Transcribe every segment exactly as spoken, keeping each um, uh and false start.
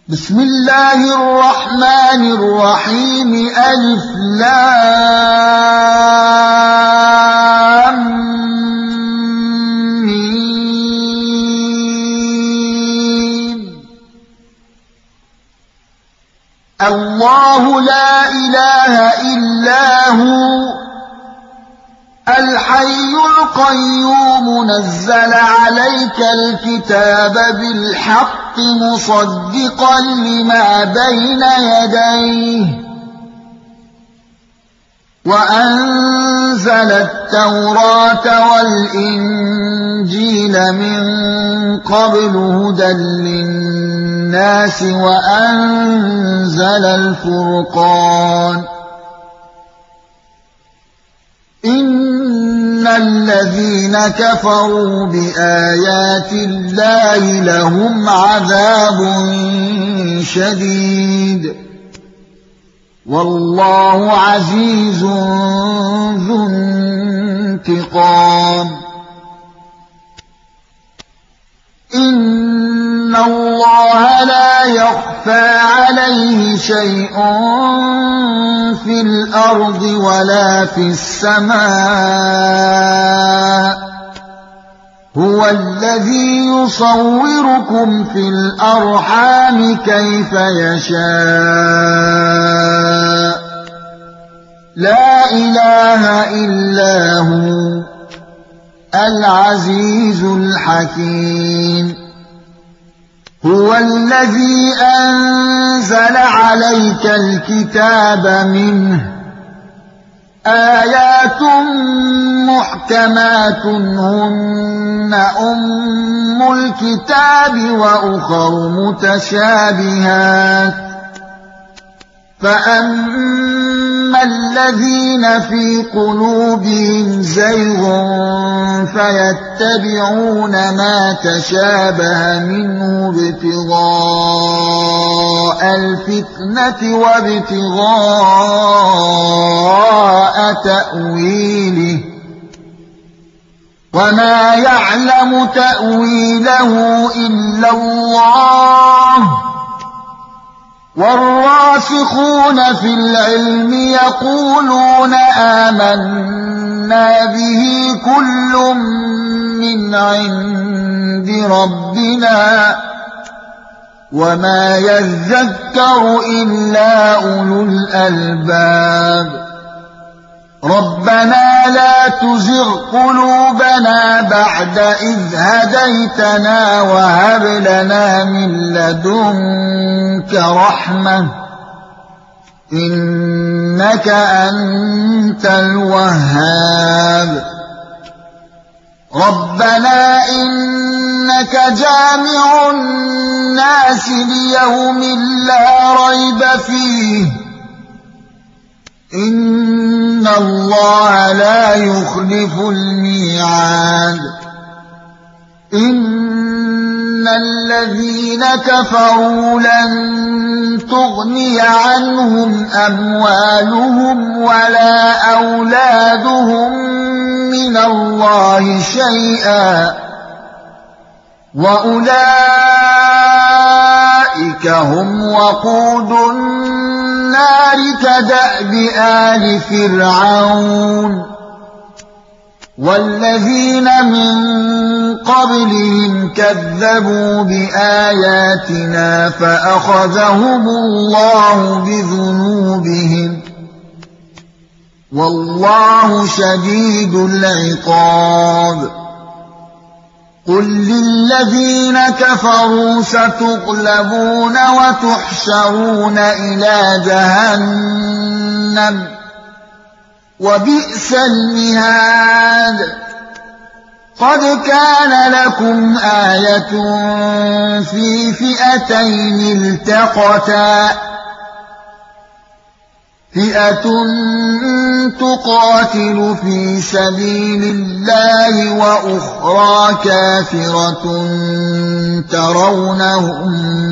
بسم الله الرحمن الرحيم ألف لام ميم. الله لا إله إلا هو الحي القيوم نزل عليك الكتاب بالحق مصدقا لما بين يديه وأنزل التوراة والإنجيل من قبل هدى للناس وأنزل الفرقان إن الذين كفروا بآيات الله لهم عذاب شديد والله عزيز ذو انتقام. إن الله لا يخفى عليه شيء في الأرض ولا في السماء هو الذي يصوركم في الأرحام كيف يشاء لا إله إلا هو العزيز الحكيم. هو الذي أنزل عليك الكتاب منه آيات محكمات هن أم الكتاب وأخر متشابهات فأما الذين في قلوبهم زيغ فيتبعون ما تشابه منه ابتغاء الفتنة وابتغاء تأويله وما يعلم تأويله إلا الله والراسخون في العلم يقولون آمنا به كل من عند ربنا وما يذكر إلا أولو الألباب. ربنا لا تزغ قلوبنا بعد إذ هديتنا وهب لنا من لدنك رحمة إنك أنت الوهاب. ربنا إنك جامع الناس ليوم لا ريب فيه إن الله لا يخلف الميعاد. إن الذين كفروا لن تغني عنهم أموالهم ولا أولادهم من الله شيئا وأولئك هم وقود النار كدأب آل فرعون والذين من قبلهم كذبوا بآياتنا فأخذهم الله بذنوبهم والله شديد العقاب. قل للذين كفروا ستغلبون وتحشرون إلى جهنم وبئس المهاد. قد كان لكم آية في فئتين التقتا فئة تقاتل في سبيل الله وأخرى كافرة ترونهم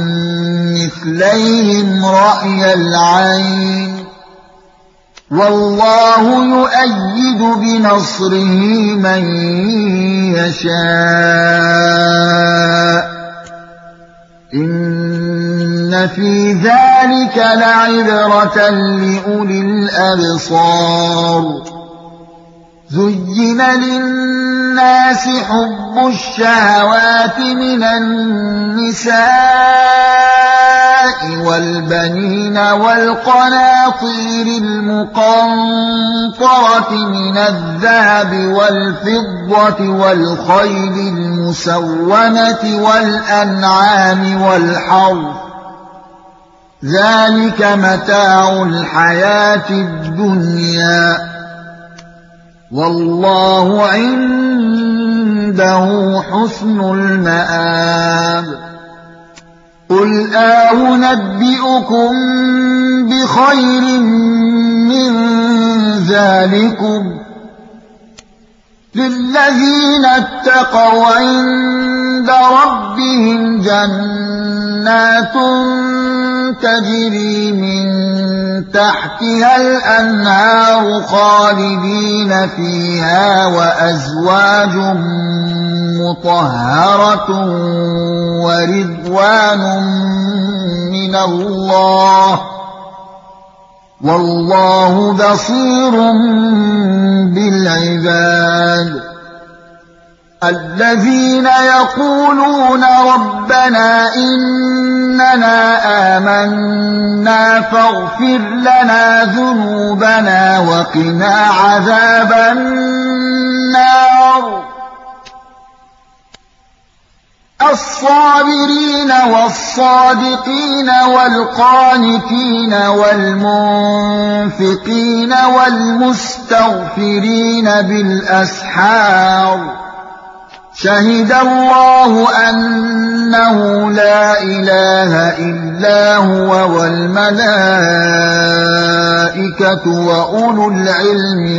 مثليهم رأي العين والله يؤيد بنصره من يشاء إن إن في ذلك لعبرة لأولي الأبصار زين للناس حب الشهوات من النساء والبنين والقناطير المقنطرة من الذهب والفضة والخيل المسومة والأنعام والحرث ذلك متاع الحياة الدنيا والله عنده حسن المآب قل أنبئكم بخير من ذلكم للذين اتقوا عند ربهم جنات تجري من تحتها الأنهار خالدين فيها وأزواج مطهرة ورضوان من الله والله بصير بالعباد الذين يقولون ربنا إننا آمنا فاغفر لنا ذنوبنا وقنا عذاب النار الصابرين والصادقين والقانتين والمنفقين والمستغفرين بالأسحار شهد الله أنه لا إله إلا هو والملائكة وأولو العلم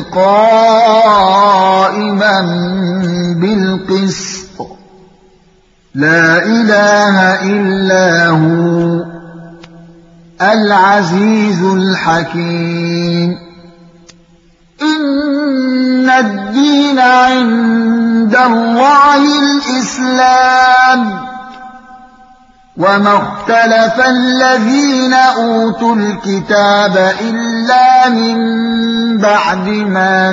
قائما بالقسط لا إله إلا هو العزيز الحكيم إن الدين عند الله الإسلام وما اختلف الذين أوتوا الكتاب إلا من بعد ما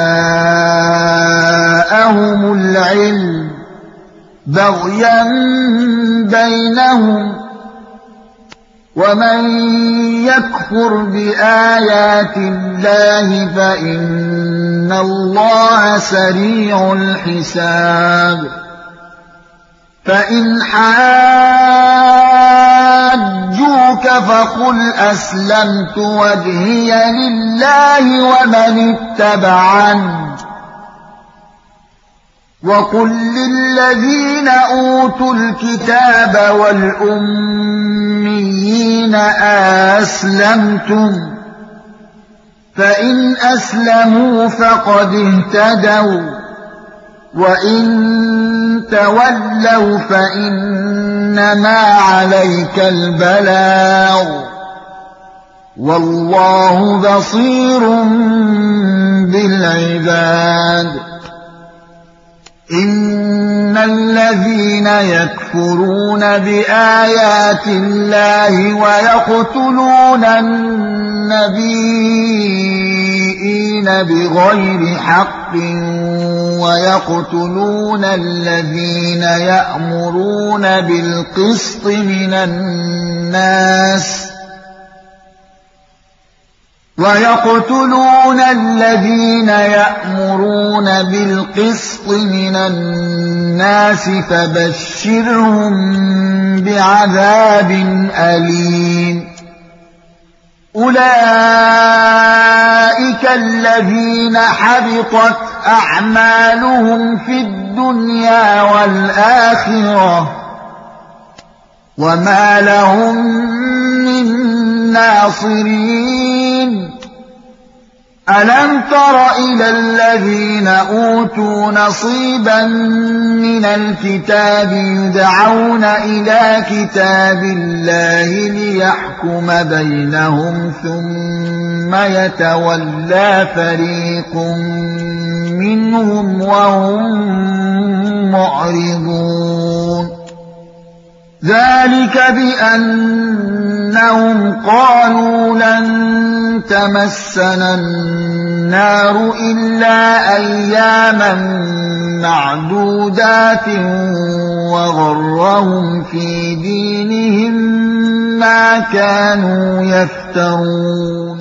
جاءهم العلم بغيا بينهم ومن يكفر بآيات الله فإن الله سريع الحساب فإن حاجوك فقل أسلمت وجهي لله ومن اتبعني وقل للذين أوتوا الكتاب والأميين أسلمتم فإن أسلموا فقد اهتدوا وإن تولوا فإنما عليك البلاغ والله بصير بالعباد إن الذين يكفرون بآيات الله ويقتلون النبيين بغير حق ويقتلون الذين يأمرون بالقسط من الناس ويقتلون الذين يأمرون بالقسط من الناس فبشرهم بعذاب أليم أولئك الذين حبطت أعمالهم في الدنيا والآخرة وما لهم من ناصرين ألم تر إلى الذين أوتوا نصيبا من الكتاب يدعون إلى كتاب الله ليحكم بينهم ثم يتولى فريق منهم وهم معرضون ذلك بأنهم قالوا لن تمسنا النار إلا أياما معدودات وغرهم في دينهم ما كانوا يفترون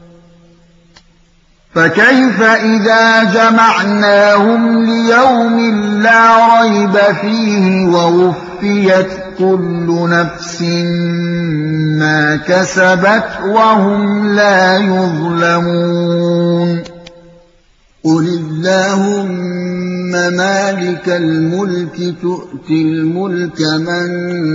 فكيف إذا جمعناهم ليوم لا ريب فيه ووفيت كل نفس ما كسبت وهم لا يظلمون قل اللهم مالك الملك تؤتي الملك من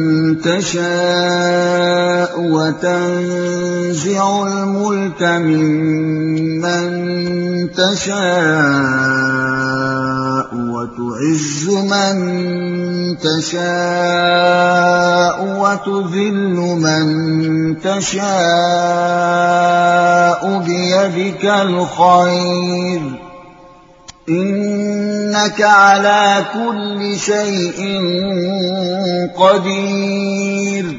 تشاء وتنزع الملك ممن تشاء وتعز من تشاء وتذل من تشاء بيدك الخير إنك على كل شيء قدير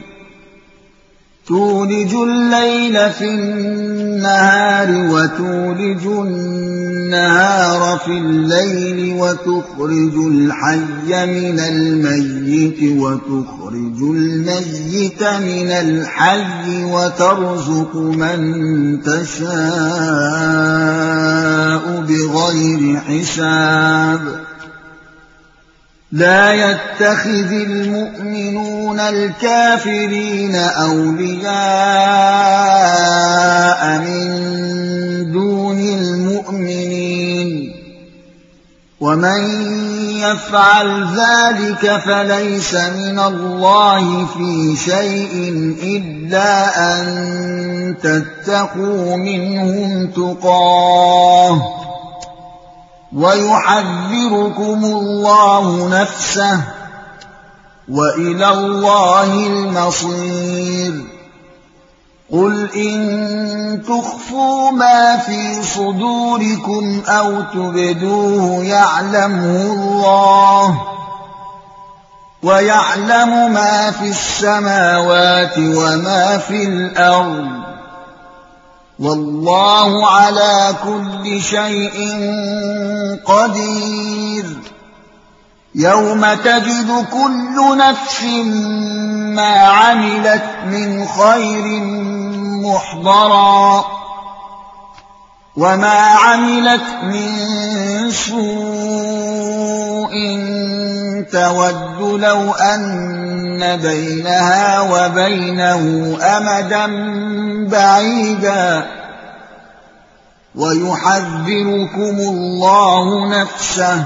تولج الليل في النهار وتولج النهار في الليل وتخرج الحي من الميت وتخرج الميت من الحي وترزق من تشاء بغير حساب لا يتخذ المؤمنون الكافرين أولياء من دون المؤمنين ومن يفعل ذلك فليس من الله في شيء إلا أن تتقوا منهم تقاه ويحذركم الله نفسه وإلى الله المصير قل إن تخفوا ما في صدوركم أو تبدوه يعلمه الله ويعلم ما في السماوات وما في الأرض والله على كل شيء قدير يوم تجد كل نفس ما عملت من خير محضرا وما عملت من سوء تود لو أن بينها وبينه أمدا بعيدا ويحذركم الله نفسه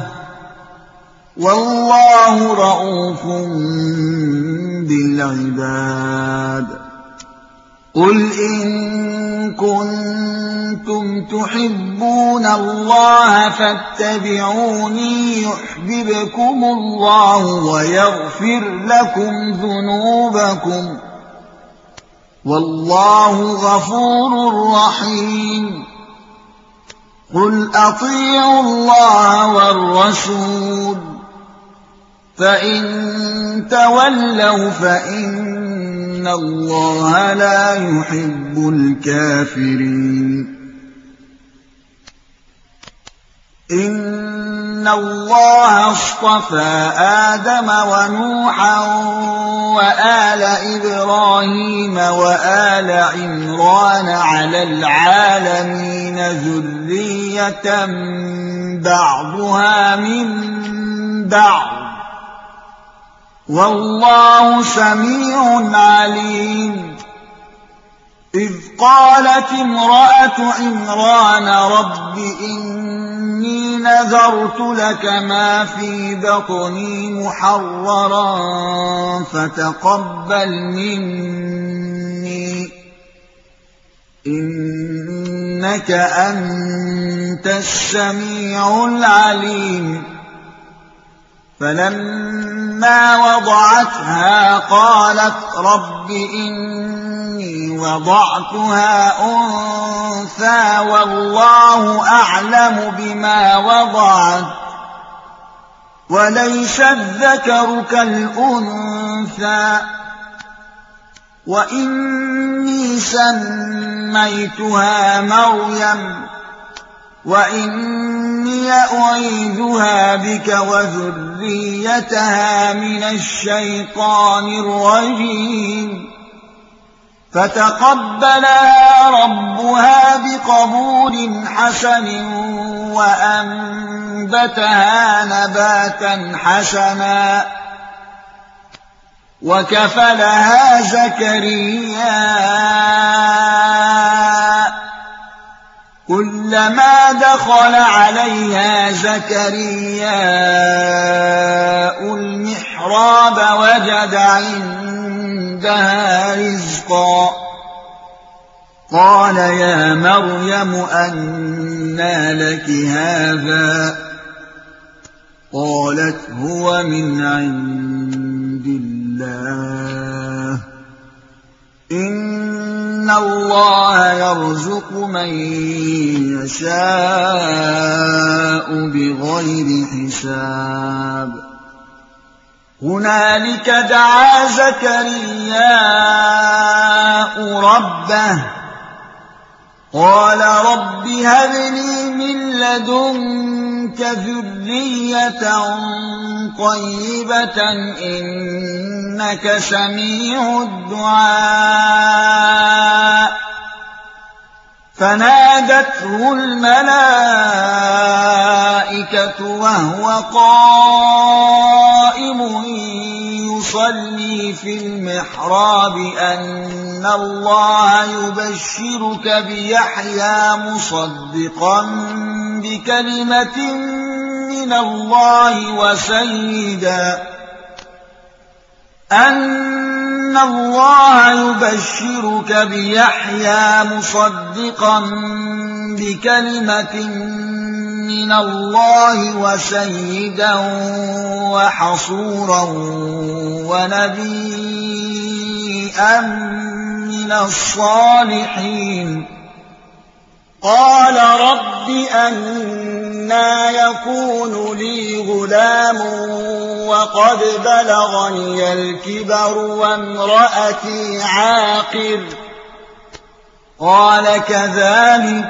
والله رءوف بالعباد قل إن كنتم تحبون الله فاتبعوني يحببكم الله ويغفر لكم ذنوبكم والله غفور رحيم قل أطيعوا الله والرسول فإن تولوا فإن الله لا يحب الكافرين إن الله اصطفى آدم ونوحا وآل إبراهيم وآل عمران على العالمين ذرية بعضها من بعض والله سميع عليم إذ قالت امرأة عمران رب إني نذرت لك ما في بطني محررا فتقبل مني إنك أنت السميع العليم فلما وضعتها قالت رب إني وضعتها أنثى والله أعلم بما وضعت وليس الذكر كالأنثى وإني سميتها مريم وإني أعيذها بك وذريتها من الشيطان الرجيم فتقبلها ربها بقبول حسن وأنبتها نباتا حسنا وكفلها زكريا كلما دخل عليها زكريا المحراب وجد عندها رزقا قال يا مريم أنى لك هذا قالت هو من عند الله إن الله يرزق من يشاء بغير حساب هنالك دعا زكرياء ربه قال رب هب لي من لدنك ذرية طيبة إنك سميع الدعاء فنادته الملائكة وهو قائم يصلي في المحراب أن الله يبشرك بيحيى مصدقا بكلمة من الله وسيدا أن الله يبشرك بيحيى مصدقا بكلمة من الله وسيدا وحصورا ونبيا من الصالحين قال رب أنى يكون لي غلام وقد بلغني الكبر وامرأتي عاقر قال كذلك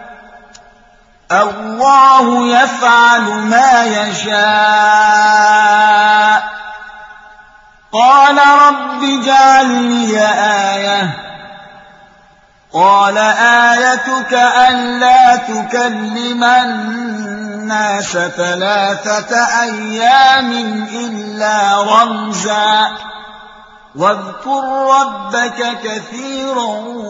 الله يفعل ما يشاء قال رب اجعل لي آية قال آيتك ألا تكلم الناس ثلاثة أيام إلا رمزا واذكر ربك كثيرا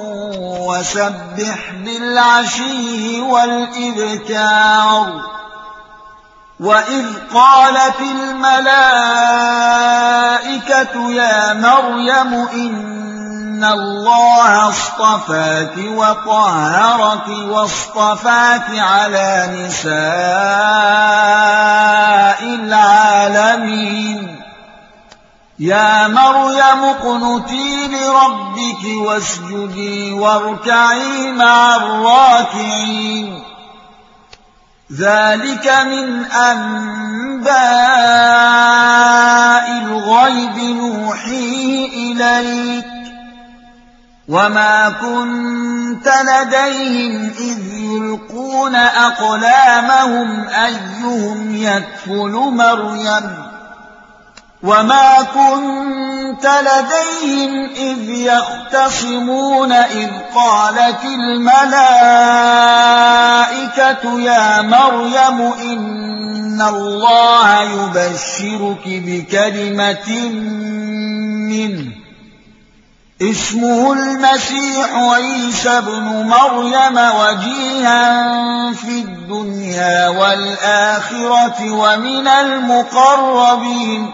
وسبح بالعشي والإبكار وإذ قالت الملائكة يا مريم إن الله اصطفاك وطهرك واصطفاك على نساء العالمين يا مريم اقنتي لربك واسجدي واركعي مع الراكعين ذلك من أنباء الغيب نوحيه إليك وما كنت لديهم إذ يلقون أقلامهم أيهم يكفل مريم وما كنت لديهم إذ يختصمون إذ قالت الملائكة يا مريم إن الله يبشرك بكلمة منه اسمه المسيح عيسى ابن مريم وجيها في الدنيا والآخرة ومن المقربين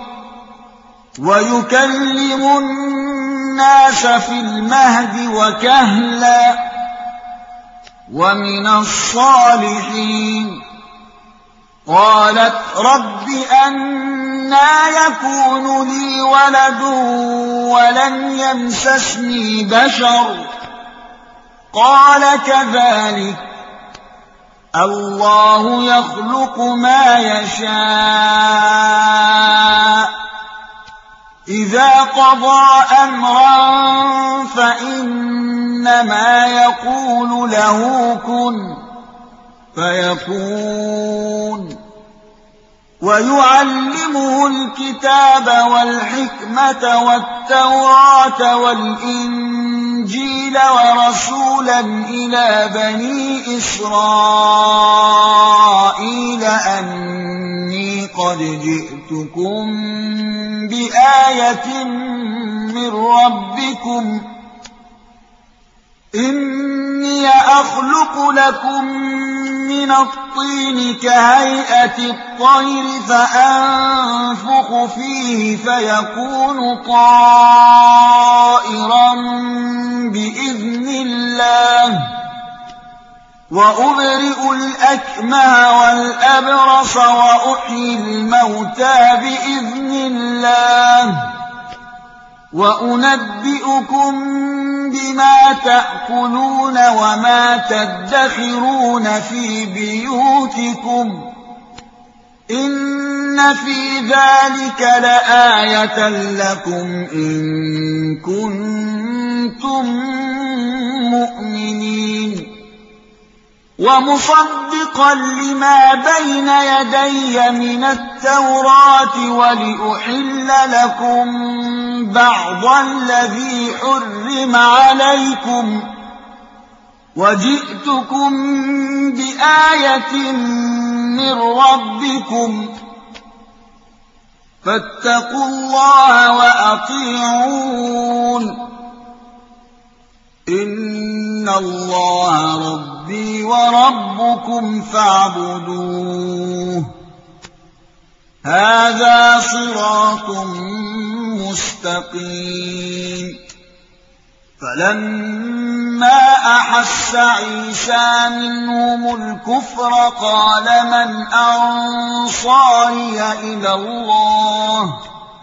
ويكلم الناس في المهد وكهلا ومن الصالحين قالت رب أنى يكون لي ولد ولم يمسسني بشر قال كذلك الله يخلق ما يشاء إذا قضى أمرا فإنما يقول له كن فيكون ويعلمه الكتاب والحكمة والتوراة والإنجيل ورسولا إلى بني إسرائيل أني قد جئتكم بآية من ربكم إني أخلق لكم من الطين كهيئة الطير فأنفخ فيه فيكون طائرا بإذن الله وأبرئ الأكمه والأبرص وأحيي الموتى بإذن الله وأنبئكم بما تأكلون وما تدخرون في بيوتكم إن في ذلك لآية لكم إن كنتم مؤمنين ومصدقا لما بين يدي من التوراة ولأحل لكم بعض الذي حرم عليكم وجئتكم بآية من ربكم فاتقوا الله وأطيعون إن الله ربي وربكم فاعبدوه هذا صراط مستقيم فلما أحس عيسى منهم الكفر قال من أنصاري إلى الله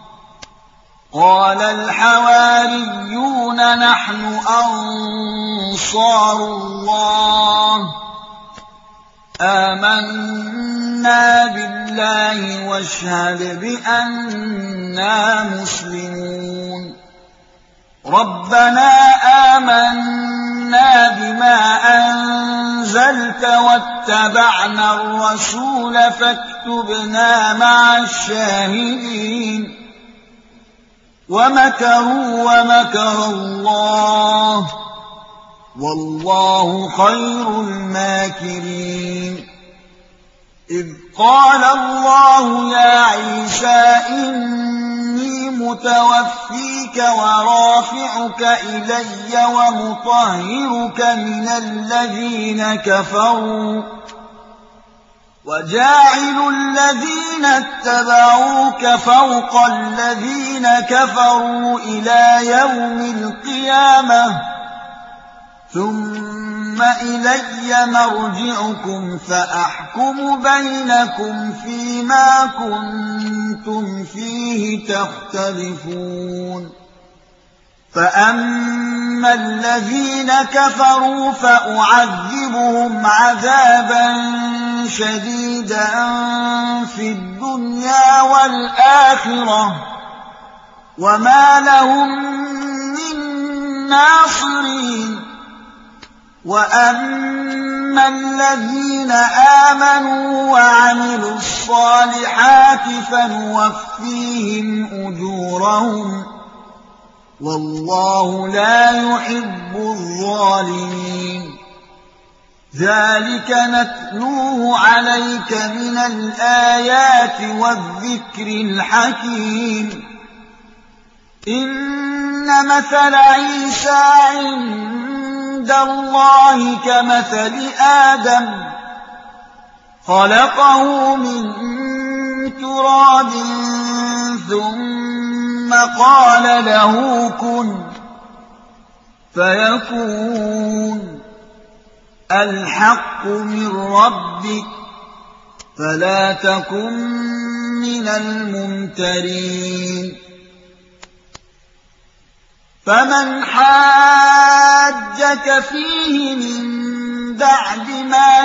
قال الحواريون نحن أنصار الله آمنا بالله واشهد بأننا مسلمون ربنا آمنا بما أنزلت واتبعنا الرسول فاكتبنا مع الشاهدين ومكروا ومكر الله والله خير الماكرين إذ قال الله يا عيسى إني متوفيك ورافعك إلي ومطهرك من الذين كفروا وجاعل الذين اتبعوك فوق الذين كفروا إلى يوم القيامة ثم إلي مرجعكم فأحكم بينكم فيما كنتم فيه تختلفون فأما الذين كفروا فأعذبهم عذابا شديدا في الدنيا والآخرة وما لهم من ناصرين وأما الذين آمنوا وعملوا الصالحات فنوفيهم أجورهم والله لا يحب الظالمين ذلك نتلوه عليك من الآيات والذكر الحكيم إن مثل عيسى عند الله كمثل آدم خلقه من تراب ثم قال له كن فيكون الحق من ربك فلا تكن من الممترين فمن حاجك فيه من بعد ما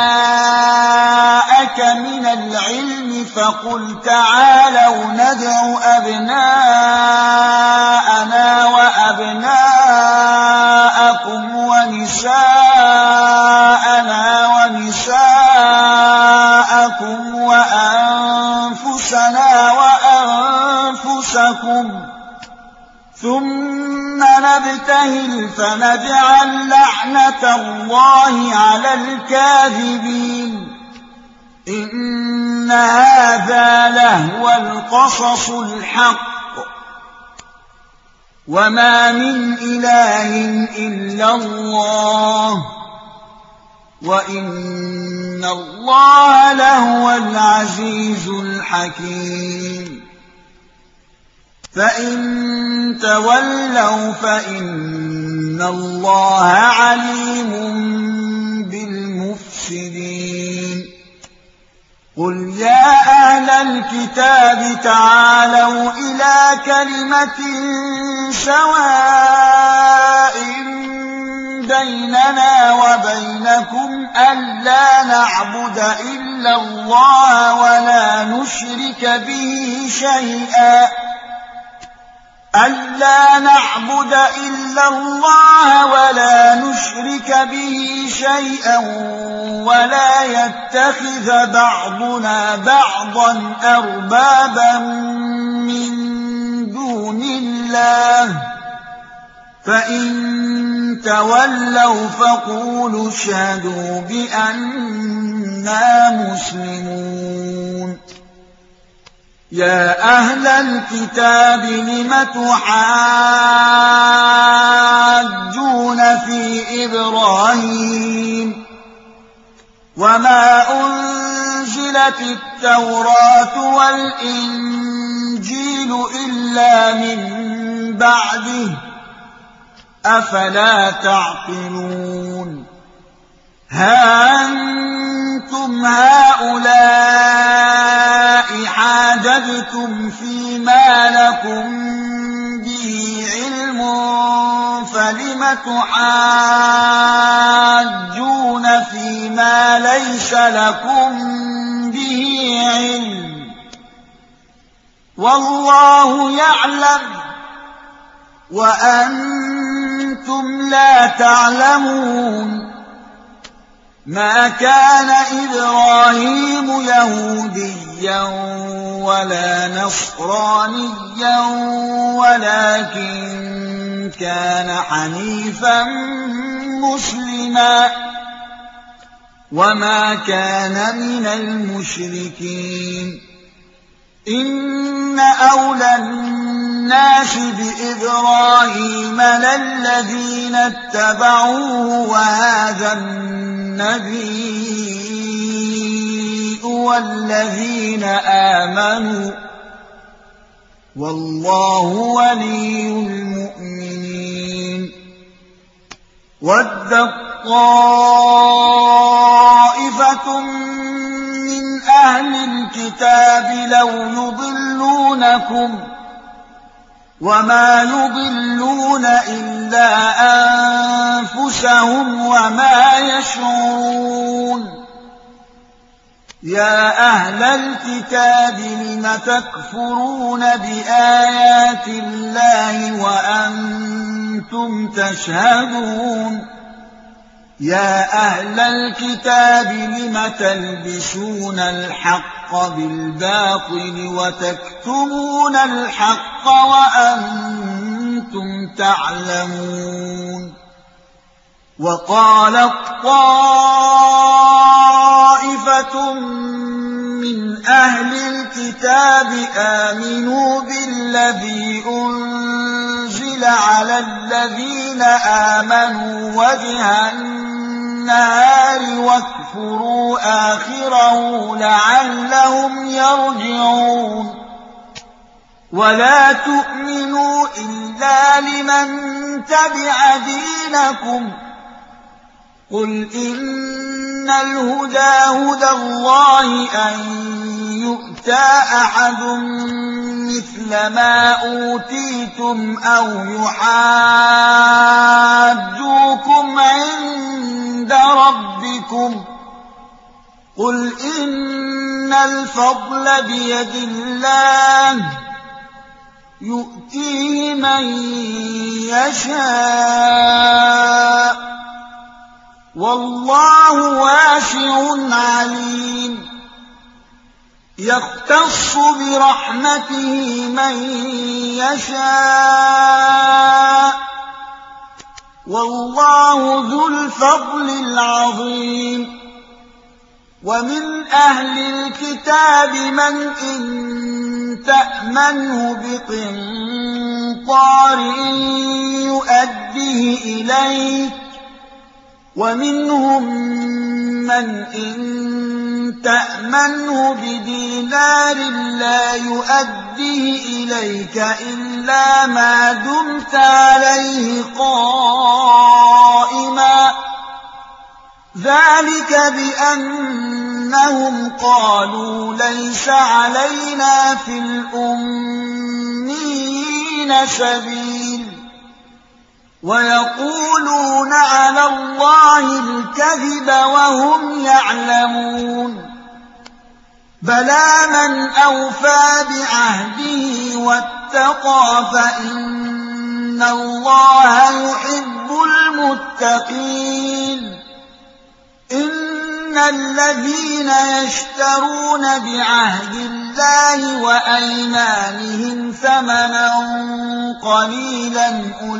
جاءك من العلم فقل تعالوا ندع أبناءنا وأبناءكم ونساءنا ونساءكم وأنفسنا وأنفسكم ثم نبتهل فنجعل لعنة الله على الكاذبين إن هذا لهو القصص الحق وما من إله إلا الله وإن الله لهو العزيز الحكيم فإن تولوا فإن الله عليم بالمفسدين قل يا أهل الكتاب تعالوا إلى كلمة سواء بيننا وبينكم ألا نعبد إلا الله ولا نشرك به شيئا ألا نعبد إلا الله ولا نشرك به شيئا ولا يتخذ بعضنا بعضا أربابا من دون الله فإن تولوا فقولوا اشهدوا بأننا مسلمون يا أهل الكتاب لم تحاجون في إبراهيم وما أنزلت التوراة والإنجيل إلا من بعده أفلا تعقلون ها أنتم هؤلاء حاججتم فيما لكم به علم فلم تحاجون فيما ليس لكم به علم والله يعلم وأنتم لا تعلمون ما كان إبراهيم يهوديا ولا نصرانيا ولكن كان حنيفا مسلما وما كان من المشركين إن أولى الناس بإبراهيم للذين اتبعوه وهذا النبي والذين آمنوا والله ولي المؤمنين ودت طائفة من أهل الكتاب لو يضلونكم وما يضلون إلا أنفسهم وما يشعرون يا أهل الكتاب لم تكفرون بآيات الله وأنتم تشهدون يا أهل الكتاب لم تلبسون الحق بالباطل وتكتمون الحق وأنتم تعلمون وقالت طائفة من أهل الكتاب آمنوا بالذي أنزل على الذين آمنوا وجه النهار واكفروا آخره لعلهم يرجعون ولا تؤمنوا إلا لمن تبع دينكم قل إن الهدى هدى الله أن يؤتى أحد مثل ما أوتيتم أو يحاجوكم عند ربكم الفضل بيد الله يؤتيه من يشاء والله واسع عليم يختص برحمته من يشاء والله ذو الفضل العظيم ومن أهل الكتاب من إن تأمنه بقنطار يؤديه إليك ومنهم من إن تأمنه بدينار لا يؤديه إليك إلا ما دمت عليه قائما ذلك بأنهم قالوا ليس علينا في الأميين سبيل ويقولون على الله الكذب وهم يعلمون بلى من أوفى بعهده واتقى فإن الله يحب المتقين إن الذين يشترون بعهد الله وأيمانهم ثمنا قليلا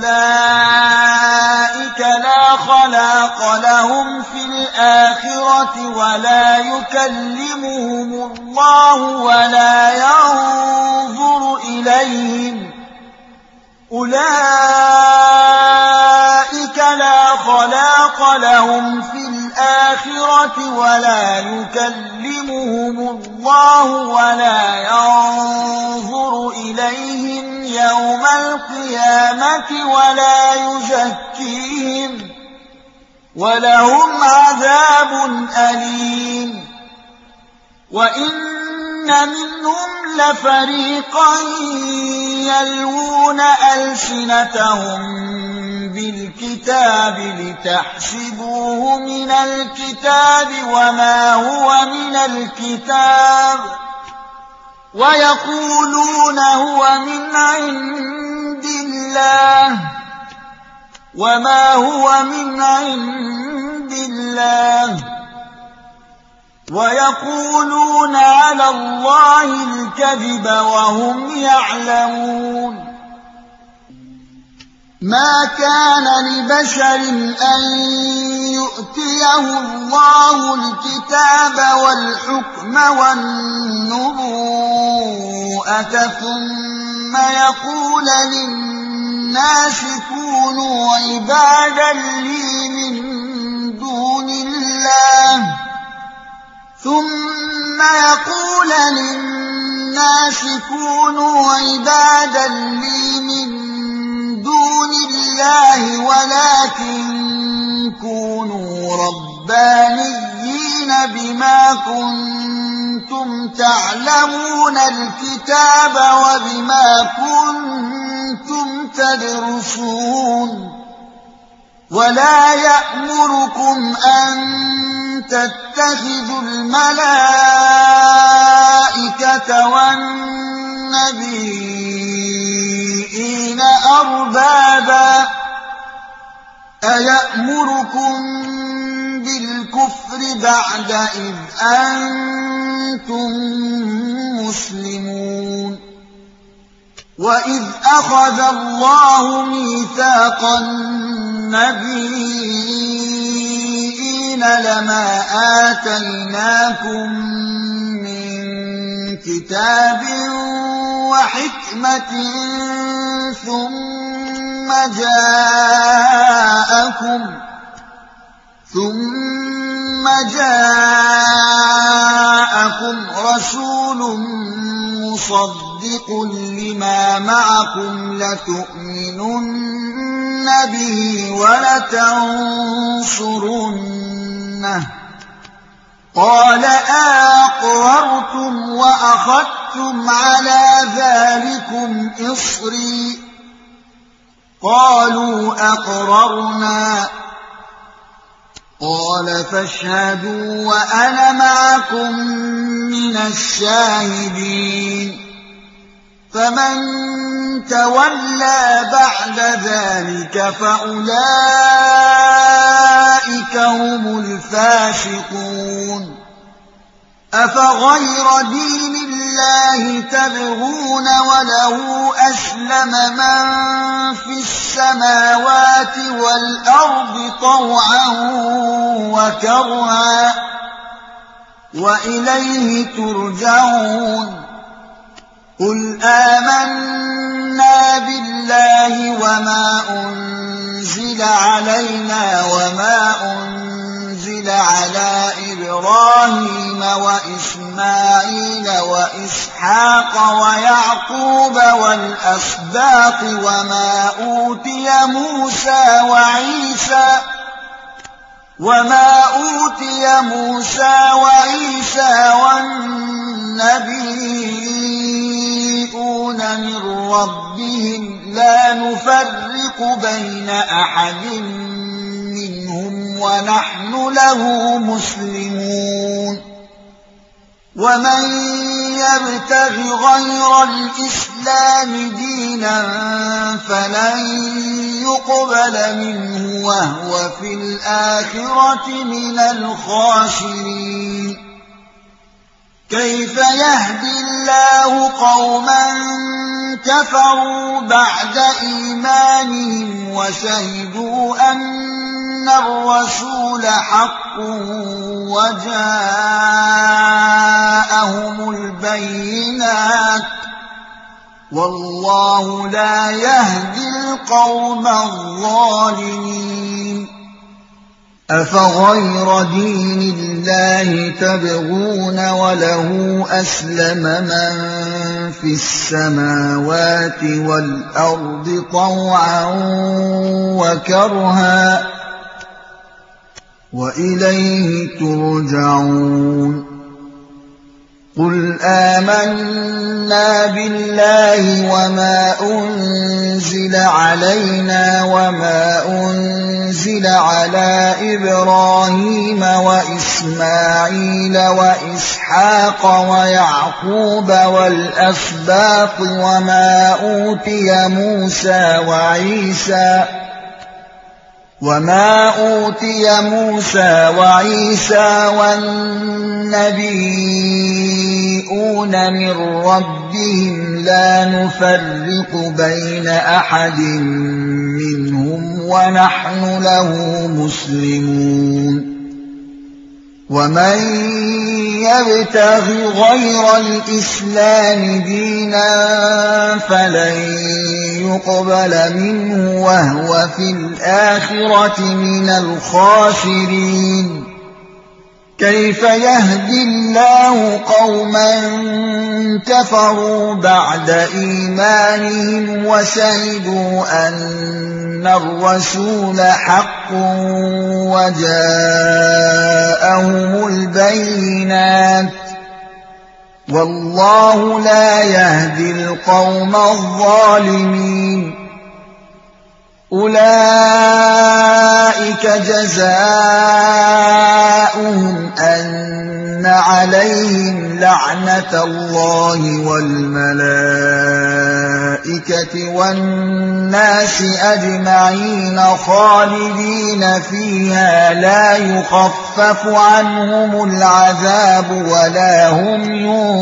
أولئك لا خلاق لهم في الآخرة ولا يكلمهم الله ولا ينظر إليهم أولئك لا خلاق لهم في الآخرة ولا يكلمهم الله ولا ينظر إليهم يوم القيامة ولا يزكيهم ولهم عذاب أليم وإن منهم لفريقا يلوون ألسنتهم بالكتاب لتحسبوه من الكتاب وما هو من الكتاب ويقولون هو من عند الله وما هو من عند الله ويقولون على الله الكذب وهم يعلمون ما كان لبشر أن يؤتيه الله الكتاب والحكم والنبوءة ثم يقول للناس كونوا عبادا لي من دون الله ثم يقول للناس كونوا عبادا لي من دون الله ولكن كونوا ربانيين بما كنتم تعلمون الكتاب وبما كنتم تدرسون ولا يأمركم أن تتخذوا الملائكة والنبيين أربابا أيأمركم بالكفر بعد إذ أنتم مسلمون وإذ أخذ الله ميثاق النبيين لما آتيناكم من كتاب وحكمة ثم جاءكم ثم جاءكم رسول مصدق لما معكم لتؤمنن به ولتنصرنه قال أأقررتم وأخذتم على ذلكم إصري قالوا أقررنا قال فاشهدوا وأنا معكم من الشاهدين فمن تولى بعد ذلك فأولئك هم الفاسقون أفغير دين الله تبغون وله أسلم من في السماوات والأرض طوعا وكرها وإليه ترجعون قل آمنا بالله وما أنزل علينا وما أنزل على إبراهيم وإسماعيل وإسحاق ويعقوب والأسباط وما أوتي موسى وعيسى وما أوتي موسى وعيسى والنبيون من ربهم لا نفرق بين أحد منهم ونحن له مسلمون ومن يبتغ غير الإسلام دينا فلن يقبل منه وهو في الآخرة من الخاسرين كيف يهدي الله قوما كفروا بعد إيمانهم وشهدوا أن الرسول حق وجاءهم البينات والله لا يهدي القوم الظالمين أفغير دين الله تبغون وله أسلم من في السماوات والأرض طوعا وكرها وإليه ترجعون قل آمنا بالله وما أنزل علينا وما أنزل على إبراهيم وإسماعيل وإسحاق ويعقوب والأسباط وما أوتي موسى وعيسى وما أوتي موسى وعيسى والنبيون من ربهم لا نفرق بين أحد منهم ونحن له مسلمون ومن يبتغ غير الإسلام دينا فلن يقبل منه وهو في الآخرة من الخاسرين كيف يهدي الله قوما كفروا بعد إيمانهم وشهدوا أن الرسول حق وجاءهم البينات والله لا يهدي القوم الظالمين أولئك جزاؤهم أن عليهم لعنة الله والملائكة والناس أجمعين خالدين فيها لا يخفف عنهم العذاب ولا هم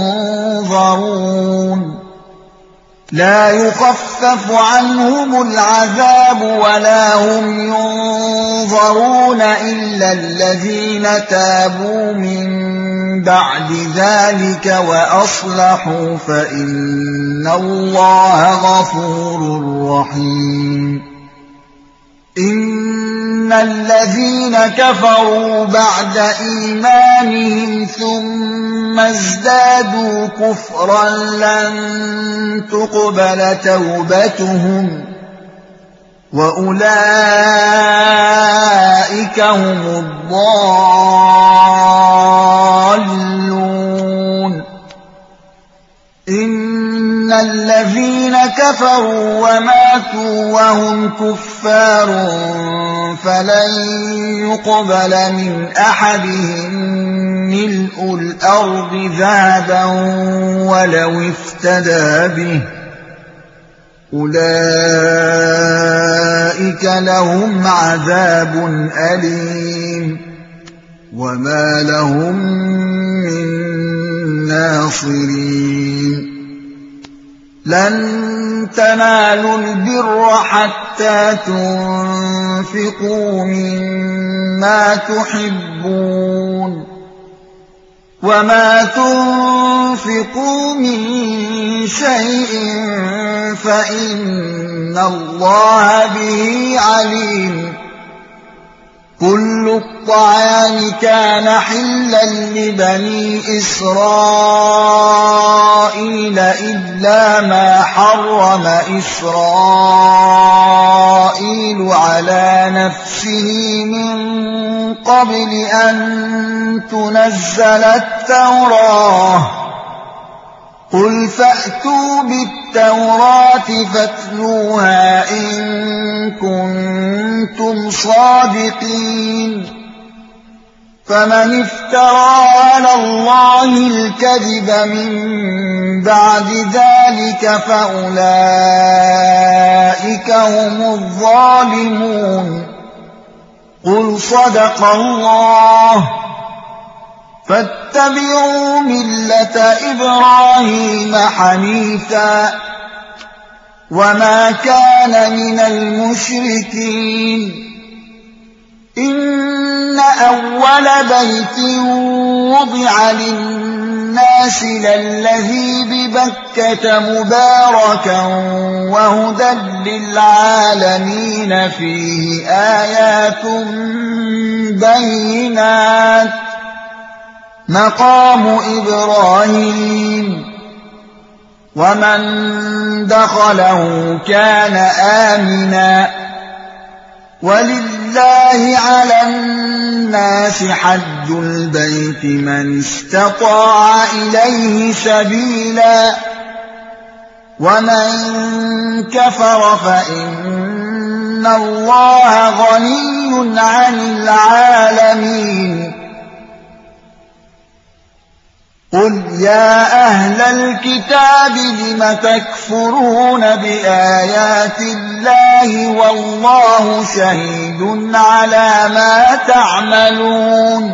ينظرون لا يخفف عنهم العذاب ولا هم ينظرون إلا الذين تابوا من بعد ذلك وأصلحوا فإن الله غفور رحيم إن الذين كفروا بعد إيمانهم ثم ازدادوا كفرا لن تقبل توبتهم وأولئك هم الضالون إن الذين كفروا وماتوا وهم كفار فلن يقبل من أحدهم ملء الأرض ذهبا ولو افتدى به أولئك لهم عذاب أليم وما لهم من ناصرين لن تنالوا البر حتى تنفقوا مما تحبون وما تنفقوا من شيء فإن الله به عليم كل الطعام كان حلا لبني إسرائيل إلا ما حرم إسرائيل على نفسه من قبل أن تنزل التوراة قل فأتوا بالتوراة فاتلوها إن كنتم صادقين فمن افترى على الله الكذب من بعد ذلك فأولئك هم الظالمون قل صدق الله فاتبعوا ملة إبراهيم حنيفا وما كان من المشركين إن أول بيت وضع للناس للذي ببكة مباركا وهدى للعالمين فيه آيات بينات مقام إبراهيم ومن دخله كان آمنا ولله على الناس حج البيت من استطاع إليه سبيلا ومن كفر فإن الله غني عن العالمين قل يا أهل الكتاب لم تكفرون بآيات الله والله شهيد على ما تعملون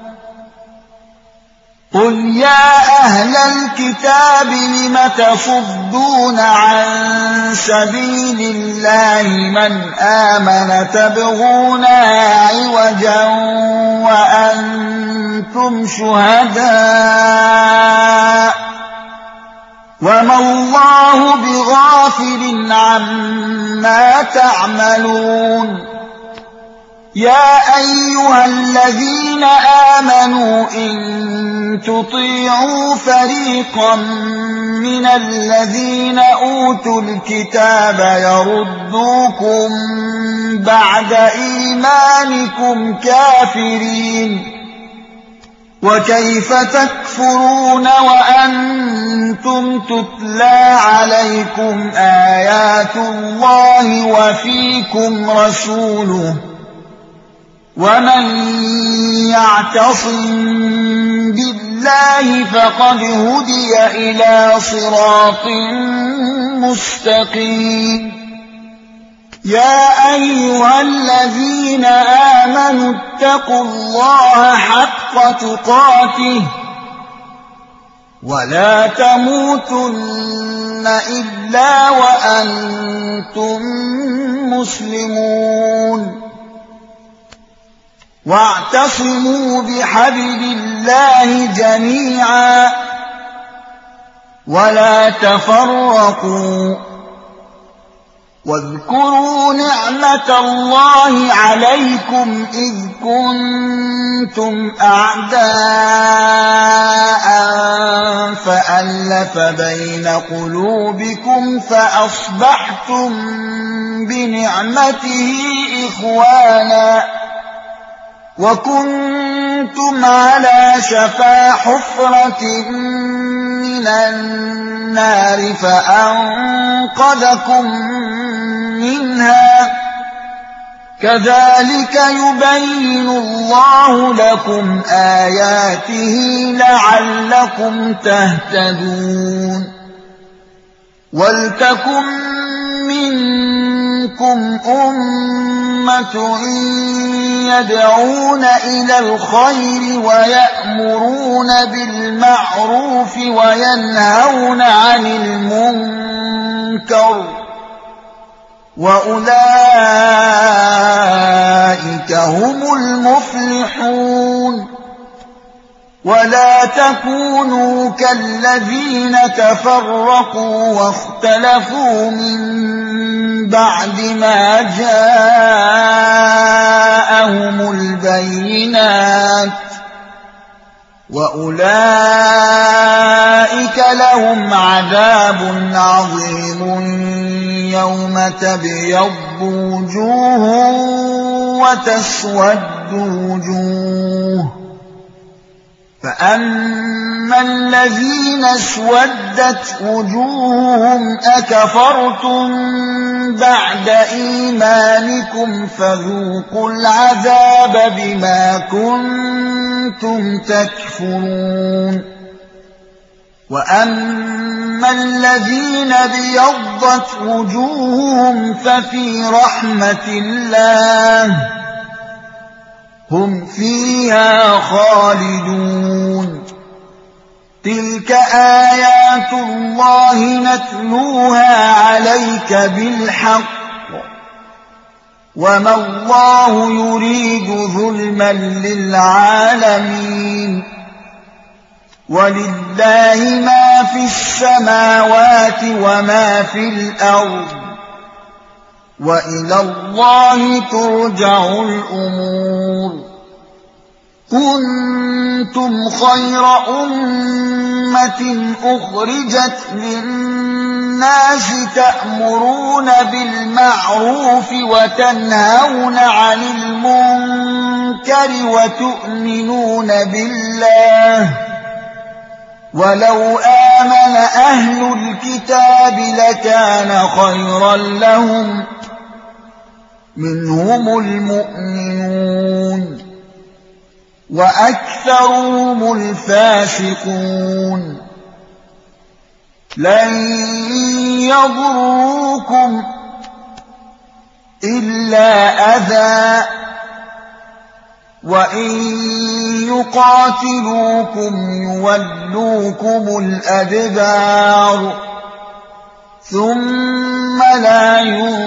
قل يا أهل الكتاب لم تصدون عن سبيل الله من آمن تبغونها عوجا وأنتم شهداء وما الله بغافل عما تعملون يا أيها الذين آمنوا إن تطيعوا فريقا من الذين أوتوا الكتاب يردوكم بعد إيمانكم كافرين وكيف تكفرون وأنتم تتلى عليكم آيات الله وفيكم رسوله ومن يعتصم بالله فقد هدي إلى صراط مستقيم يا أيها الذين آمنوا اتقوا الله حق تقاته ولا تموتن إلا وأنتم مسلمون واعتصموا بحبل الله جميعا ولا تفرقوا واذكروا نعمة الله عليكم إذ كنتم أعداء فألف بين قلوبكم فأصبحتم بنعمته إخوانا وكنتم على شفا حفرة من النار فأنقذكم منها كذلك يبين الله لكم آياته لعلكم تهتدون ولتكن منكم أمة يدعون إلى الخير ويأمرون بالمعروف وينهون عن المنكر وأولئك هم المفلحون ولا تكونوا كالذين تفرقوا واختلفوا من بعد ما جاءهم البينات وأولئك لهم عذاب عظيم يوم تبيض وجوه وتسود وجوه فأما الذين اسودت وجوههم أكفرتم بعد إيمانكم فذوقوا العذاب بما كنتم تكفرون وأما الذين ابيضت وجوههم ففي رحمة الله هم فيها خالدون تلك آيات الله نتلوها عليك بالحق وما الله يريد ظلما للعالمين ولله ما في السماوات وما في الأرض وإلى الله ترجع الأمور كنتم خير أمة أخرجت للناس تأمرون بالمعروف وتنهون عن المنكر وتؤمنون بالله ولو آمن أهل الكتاب لكان خيرا لهم منهم المؤمنون وأكثرهم الفاسقون لن يضروكم إلا أذى وإن يقاتلوكم يولوكم الأدبار ثم لا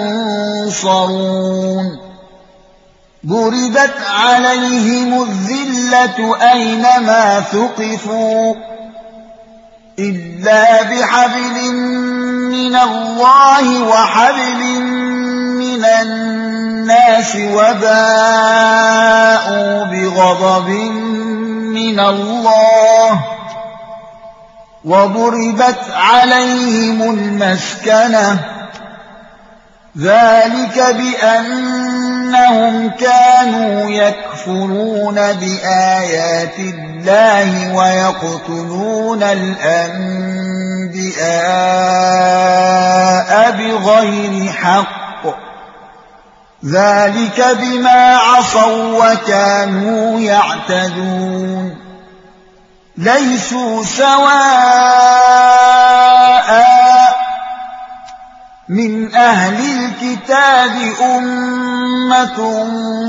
ينصرون ضربت عليهم الذلة أينما ثقفوا إلا بحبل من الله وحبل من الناس وباءوا بغضب من الله وضربت عليهم المسكنة ذلك بأنهم كانوا يكفرون بآيات الله ويقتلون الأنبياء بغير حق ذلك بما عصوا وكانوا يعتدون ليسوا سواء من أهل الكتاب أمة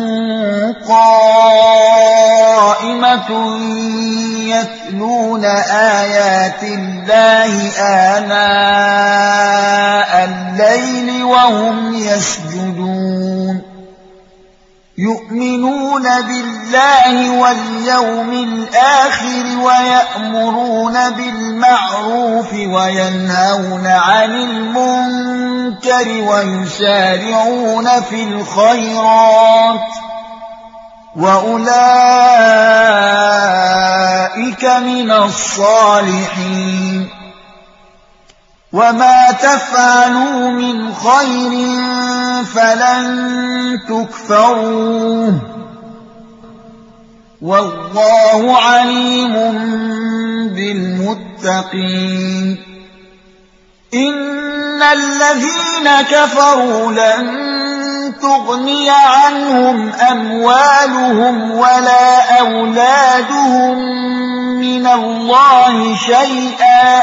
قائمة يتلون آيات الله آناء الليل وهم يسجدون يؤمنون بالله واليوم الآخر ويأمرون بالمعروف وينهون عن المنكر ويسارعون في الخيرات وأولئك من الصالحين وما تفعلوا من خير فلن تكفروه والله عليم بالمتقين إن الذين كفروا لن تغني عنهم أموالهم ولا أولادهم من الله شيئا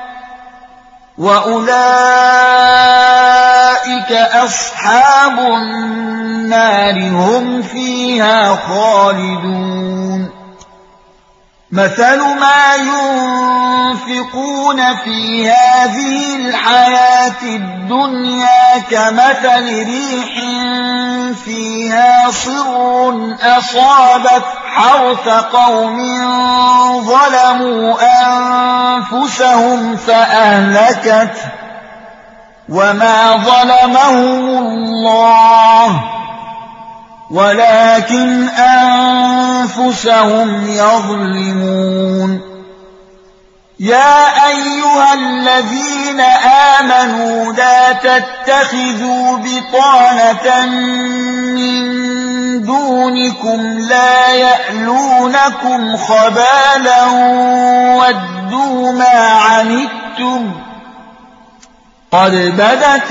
وأولئك أصحاب النار هم فيها خالدون مثل ما ينفقون في هذه الحياة الدنيا كمثل ريح فيها صر أصابت حرث قوم ظلموا أنفسهم فأهلكت وما ظلمهم الله ولكن أنفسهم يظلمون يا أيها الذين آمنوا لا تتخذوا بطانة من دونكم لا يألونكم خبالا ودوا ما عنتم قد بدت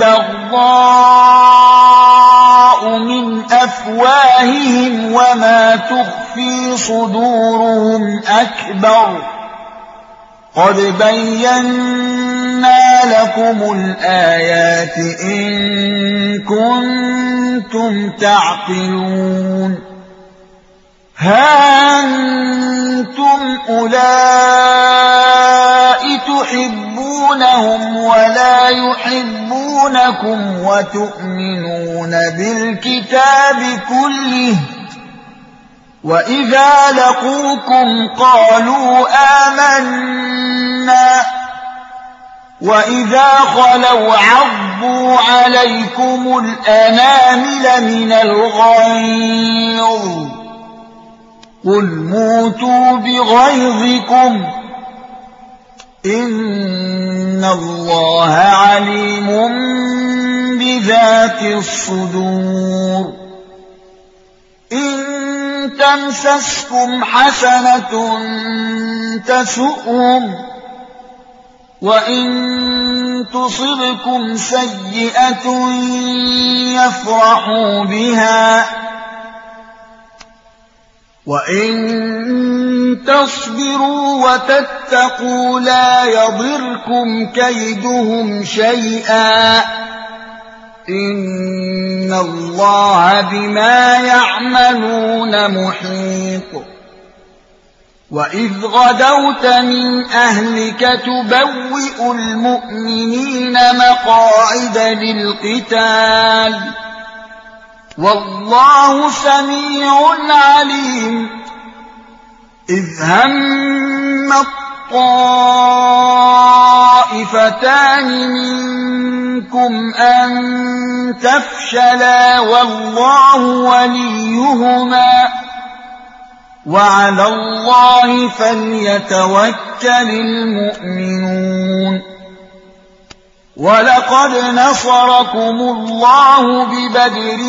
البغضاء من أفواههم وما تخفي صدورهم أكبر قد بينا لكم الآيات إن كنتم تعقلون ها أنتم أولئك تحبونهم ولا يحبونكم وتؤمنون بالكتاب كله وإذا لقوكم قالوا آمنا وإذا خلوا عضوا عليكم الأنامل من الغيظ قل موتوا بغيظكم إن الله عليم بذات الصدور إن تمسسكم حسنة تسؤهم وإن تصبكم سيئة يفرحوا بها وإن تصبروا وتتقوا لا يضركم كيدهم شيئا إن الله بما يعملون محيط وإذ غدوت من أهلك تبوئ المؤمنين مقاعد للقتال والله سميع عليم إذ هم الطائفتان منكم أن تفشلا والله وليهما وعلى الله فليتوكل المؤمنون ولقد نصركم الله ببدر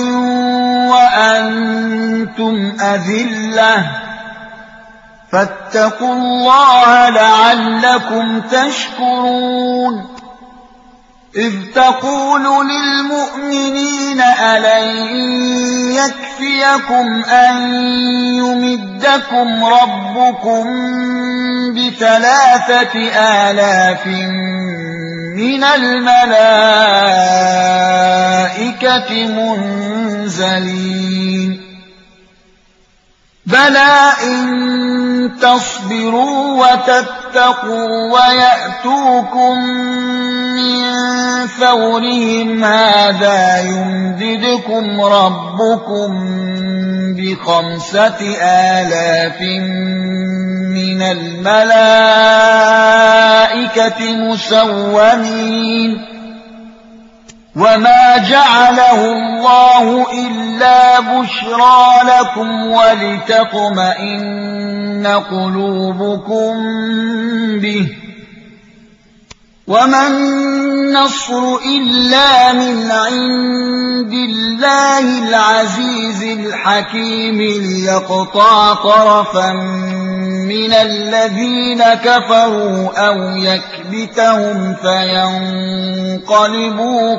وأنتم أذلة فاتقوا الله لعلكم تشكرون إذ تقول للمؤمنين ألن يكفيكم أن يمدكم ربكم بثلاثة آلاف من الملائكة منزلين بلى إن تصبروا وتتقوا ويأتوكم من فورهم هذا يمددكم ربكم بخمسة آلاف من الملائكة مسومين وما جعله الله إلا بشرى لكم ولتطمئن قلوبكم به وما النصر إلا من عند الله العزيز الحكيم ليقطع طرفا من الذين كفروا أو يكبتهم فينقلبوا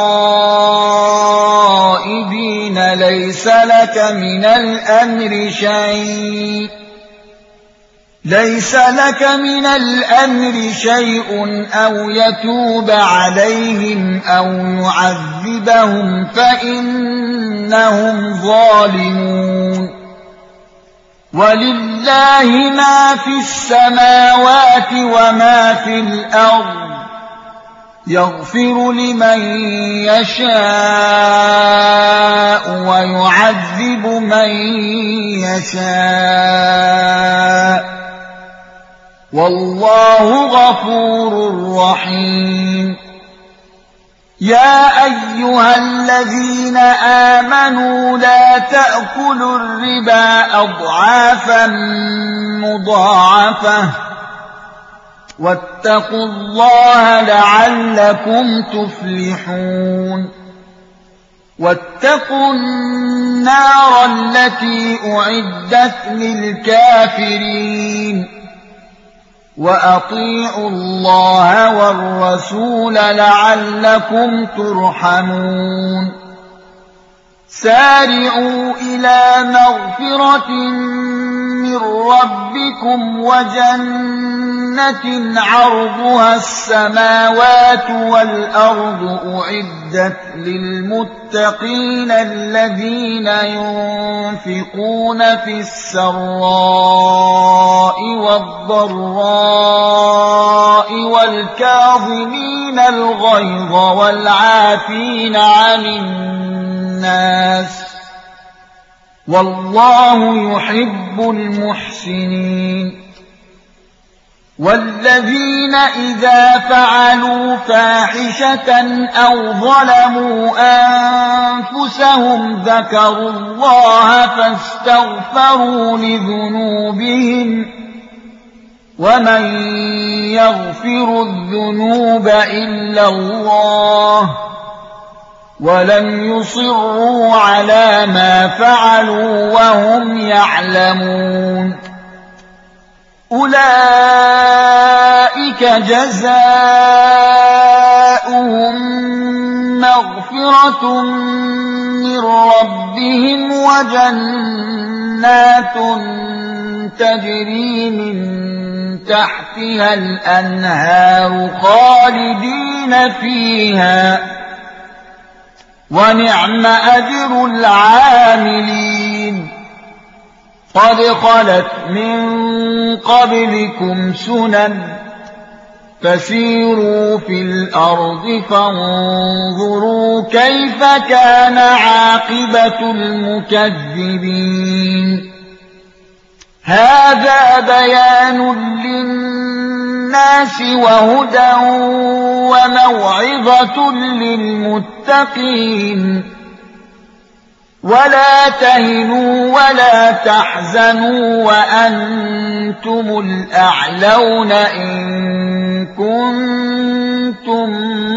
خائبين ليس لك من الأمر شيء ليس لك من الأمر شيء أو يتوب عليهم أو يعذبهم فإنهم ظالمون ولله ما في السماوات وما في الأرض يغفر لمن يشاء ويعذب من يشاء والله غفور رحيم يا أيها الذين آمنوا لا تأكلوا الربا أضعافا مضاعفة واتقوا الله لعلكم تفلحون واتقوا النار التي أعدت للكافرين وأطيعوا الله والرسول لعلكم ترحمون سارعوا إلى مغفرة من ربكم وجنة عرضها السماوات والأرض أعدت للمتقين الذين ينفقون في السراء والضراء والكاظمين الغيظ والعافين عن الناس والله يحب المحسنين والذين إذا فعلوا فاحشة أو ظلموا أنفسهم ذكروا الله فاستغفروا لذنوبهم ومن يغفر الذنوب إلا الله ولم يصروا على ما فعلوا وهم يعلمون أولئك جزاؤهم مغفرة من ربهم وجنات تجري من تحتها الأنهار خالدين فيها ونعم أجر العاملين قد خلت من قبلكم سنن فسيروا في الأرض فانظروا كيف كان عاقبة المكذبين هذا بيان للناس وهدى وموعظة للمتقين ولا تهنوا ولا تحزنوا وأنتم الأعلون إن كنتم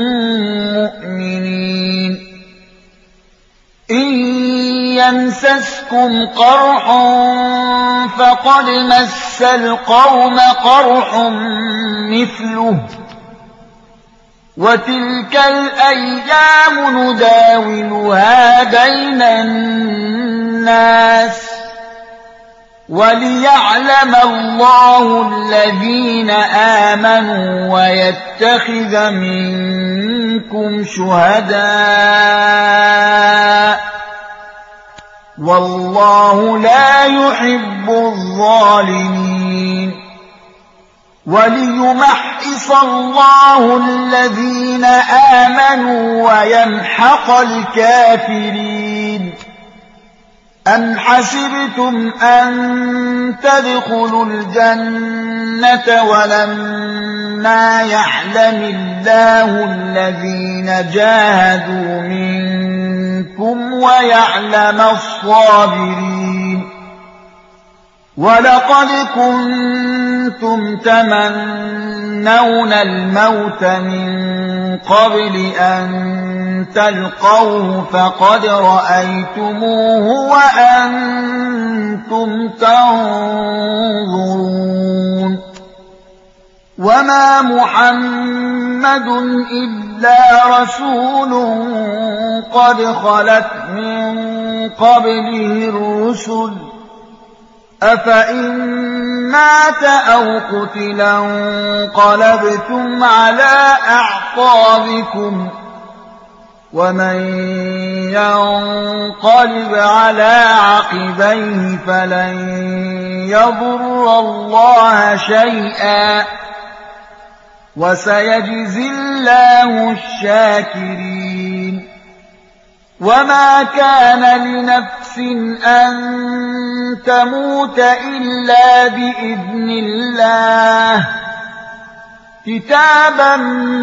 مؤمنين إن يمسسكم قرح فقد مس القوم قرح مثله وتلك الأيام نداولها بين الناس وليعلم الله الذين آمنوا ويتخذ منكم شهداء والله لا يحب الظالمين وليمحص الله الذين آمنوا ويمحق الكافرين أم حسبتم أن تدخلوا الجنة ولما يعلم الله الذين جاهدوا منكم ويعلم الصابرين ولقد كنتم تمنون الموت من قبل أن تلقوه فقد رأيتموه وأنتم تنظرون وما محمد إلا رسول قد خلت من قبله الرسل أفإن مات أو قتل انقلبتم على أعقابكم ومن ينقلب على عقبيه فلن يضر الله شيئا وسيجزي الله الشاكرين وما كان لنفس أن تموت إلا بإذن الله كتابا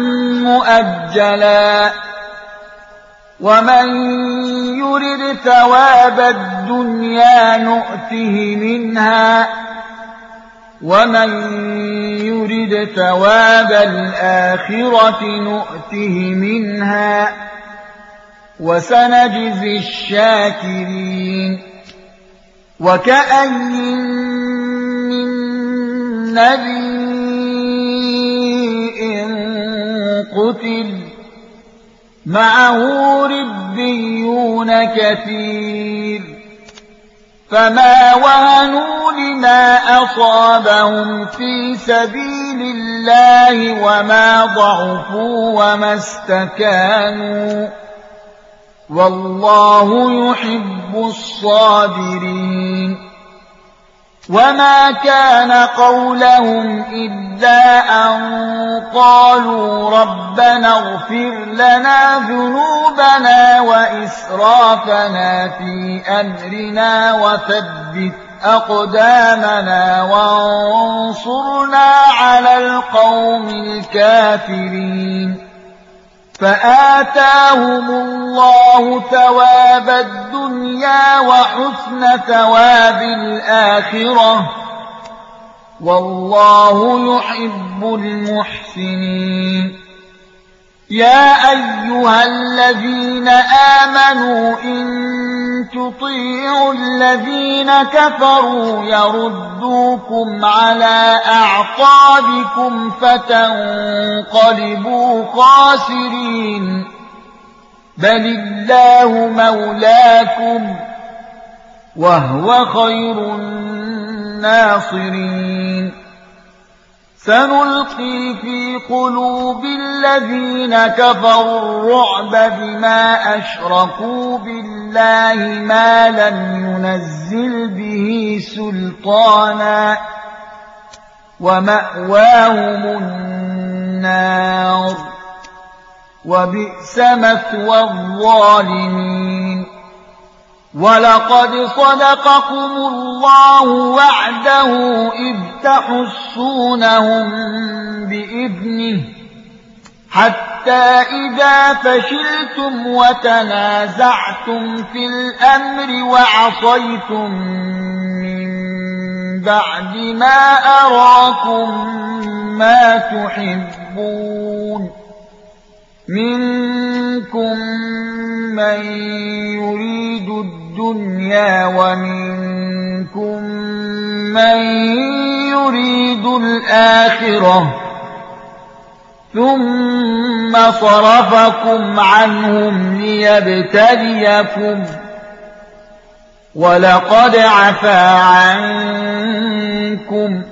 مؤجلا ومن يرد ثواب الدنيا نؤته منها ومن يرد ثواب الآخرة نؤته منها وسنجزي الشاكرين وكأين من نبي قتل معه ربيون كثير فما وهنوا لما أصابهم في سبيل الله وما ضعفوا وما استكانوا والله يحب الصابرين وما كان قولهم إلا أن قالوا ربنا اغفر لنا ذنوبنا وإسرافنا في أمرنا وثبت أقدامنا وانصرنا على القوم الكافرين فآتاهم الله ثواب الدنيا وحسن ثواب الآخرة والله يحب المحسنين يا أيها الذين آمنوا إن تطيعوا الذين كفروا يردوكم على أعقابكم فتنقلبوا خاسرين بل الله مولاكم وهو خير الناصرين سنلقي في قلوب الذين كفروا الرعب بما أشركوا بالله ما لم ينزل به سلطانا ومأواهم النار وبئس مثوى الظالمين ولقد صدقكم الله وعده إذ تحسونهم بإذنه حتى إذا فشلتم وتنازعتم في الأمر وعصيتم من بعد ما أراكم ما تحبون منكم من يريد الدنيا ومنكم من يريد الآخرة ثم صرفكم عنهم ليبتليكم ولقد عفا عنكم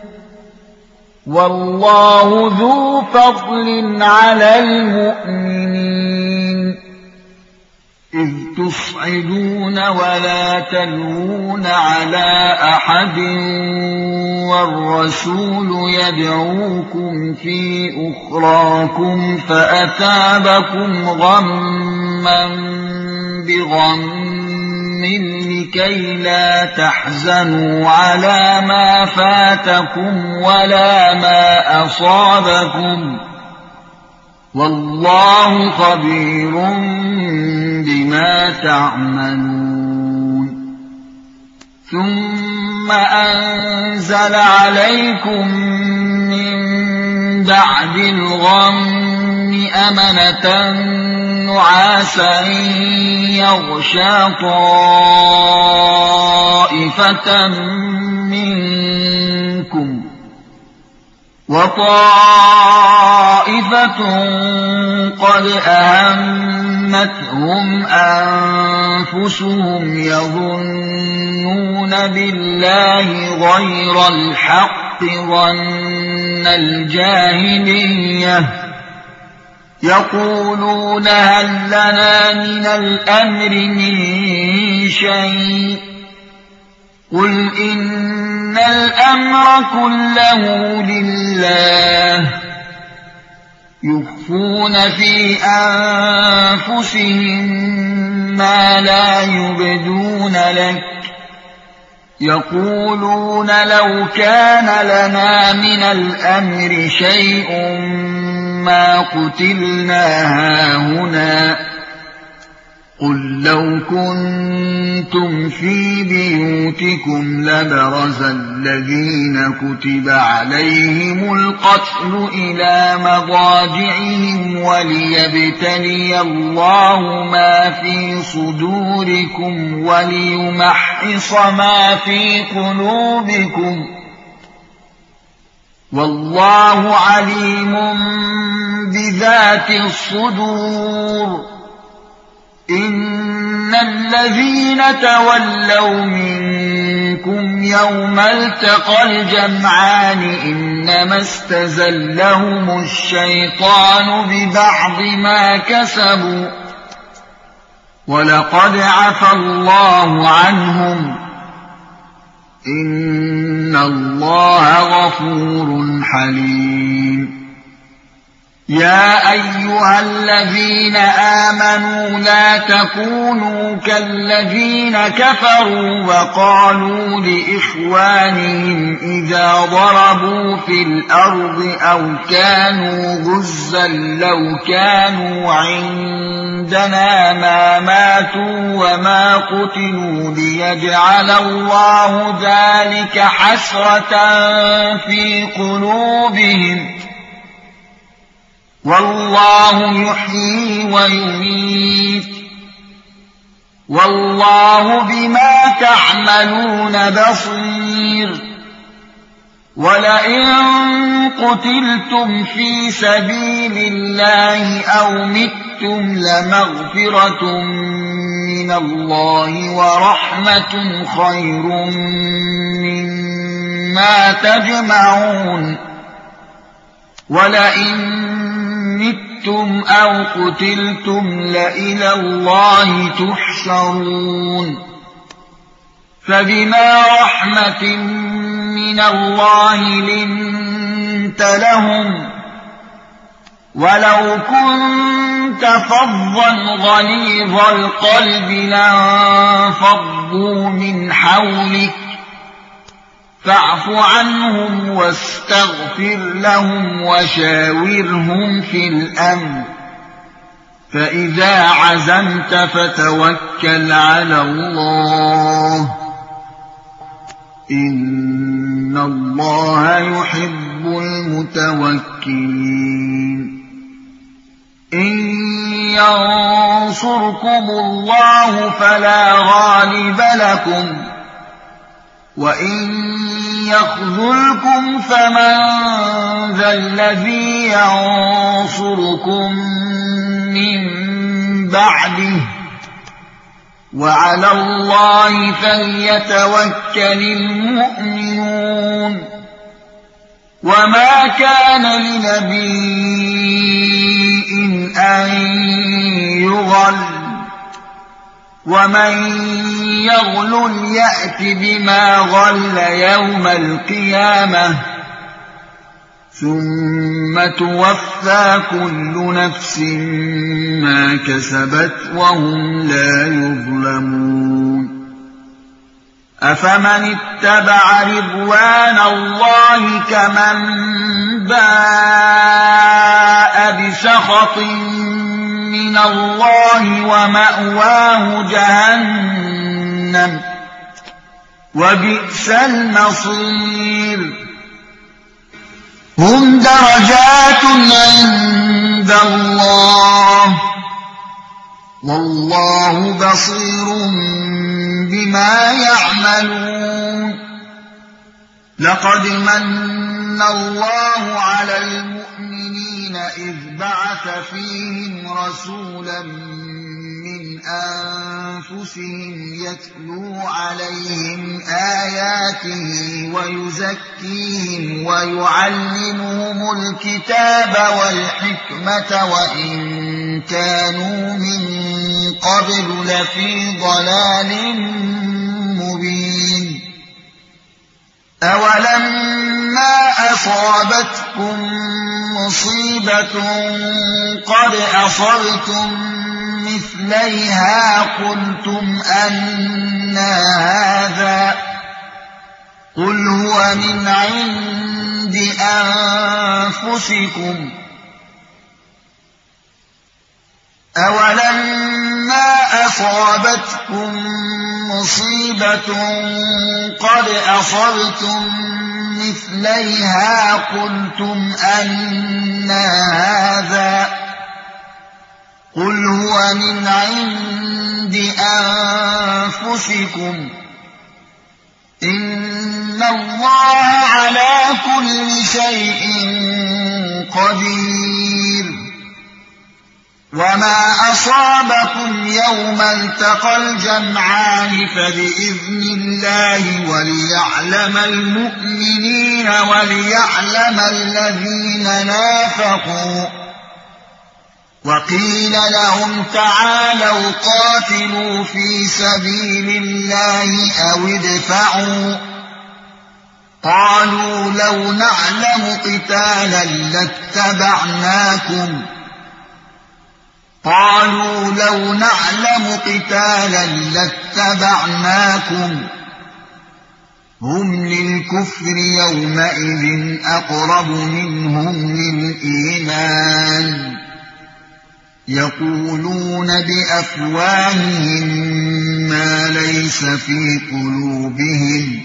والله ذو فضل على المؤمنين إذ تصعدون ولا تلوون على أحد والرسول يدعوكم في أخراكم فأثابكم غما بغم لكي لا تحزنوا على ما فاتكم ولا ما أصابكم والله خبير بما تعملون ثم أنزل عليكم من بعد الغم أمنة نعاسا يغشى طائفة منكم وطائفة قد أهمتهم أنفسهم يظنون بالله غير الحق ظن الجاهلية يقولون هل لنا من الأمر من شيء قل إن الأمر كله لله يخفون في أنفسهم ما لا يبدون لك يقولون لو كان لنا من الأمر شيء ما قتلنا هاهنا قل لو كنتم في بيوتكم لبرز الذين كتب عليهم القتل إلى مضاجعهم وليبتلي الله ما في صدوركم وليمحص ما في قلوبكم والله عليم بذات الصدور إن الذين تولوا منكم يوم التقى الجمعان إنما استزلهم الشيطان ببعض ما كسبوا ولقد عفى الله عنهم إن الله غفور حليم يا أيها الذين آمنوا لا تكونوا كالذين كفروا وقالوا لإخوانهم إذا ضربوا في الأرض أو كانوا غزا لو كانوا عندنا ما ماتوا وما قتلوا ليجعل الله ذلك حسرة في قلوبهم والله يحيي ويميت والله بما تعملون بصير ولئن قتلتم في سبيل الله أو متم لمغفرة من الله ورحمة خير مما تجمعون ولئن متم أو قتلتم لإلى الله تحشرون فبما رحمة من الله لنت لهم ولو كنت فظا غليظ القلب لانفضوا من حولك فاعف عنهم واستغفر لهم وشاورهم في الأمر فإذا عزمت فتوكل على الله إن الله يحب المتوكلين إن ينصركم الله فلا غالب لكم وإن يخذلكم فمن ذا الذي ينصركم من بعده وعلى الله فليتوكل المؤمنون وما كان لنبي أن يغل ومن يغلل يأت بما غل يوم القيامة ثم توفى كل نفس ما كسبت وهم لا يظلمون أفمن اتبع رضوان الله كمن باء بسخط من الله ومأواه جهنم وبئس المصير هم درجات عند الله والله بصير بما يعملون لقد من اللَّهَ عَلَى الْمُؤْمِنِينَ إِذْ بَعَثَ فِيهِمْ رَسُولًا مِّنْ أَنفُسِهِمْ يَتْلُو عَلَيْهِمْ آيَاتِهِ وَيُزَكِّيهِمْ وَيُعَلِّمُهُمُ الْكِتَابَ وَالْحِكْمَةَ وَإِن كَانُوا مِن قَبْلُ لَفِي ضَلَالٍ مُّبِينٍ أَوَلَمَّا أَصَابَتْكُم مُّصِيبَةٌ قَدْ أَصَبْتُم مِّثْلَيْهَا قُلْتُمْ أَنَّىٰ هَٰذَا ۖ قُلْ هُوَ مِنْ عِندِ أَنفُسِكُمْ ۗ أَوَلَمَّا أَصَابَتْكُم مُّصِيبَةٌ قَدْ أَصَبْتُم مِّثْلَيْهَا قُلْتُمْ أَنَّىٰ هَٰذَا ۖ قُلْ هُوَ مِنْ عِندِ أَنفُسِكُمْ ۗ إِنَّ اللَّهَ عَلَىٰ كُلِّ شَيْءٍ قَدِيرٌ وَمَا أَصَابَكُمْ يَوْمَ الْتَقَى الْجَمْعَانِ فَبِإِذْنِ اللَّهِ وَلِيَعْلَمَ الْمُؤْمِنِينَ وَلِيَعْلَمَ الَّذِينَ نَافَقُوا ۚ وَقِيلَ لَهُمْ تَعَالَوْا قَاتِلُوا فِي سَبِيلِ اللَّهِ أَوِ ادْفَعُوا ۖ قَالُوا لَوْ نَعْلَمُ قِتَالًا لَّاتَّبَعْنَاكُمْ قالوا لو نعلم قتالا لاتبعناكم هم للكفر يومئذ أقرب منهم للإيمان يقولون بأفواههم ما ليس في قلوبهم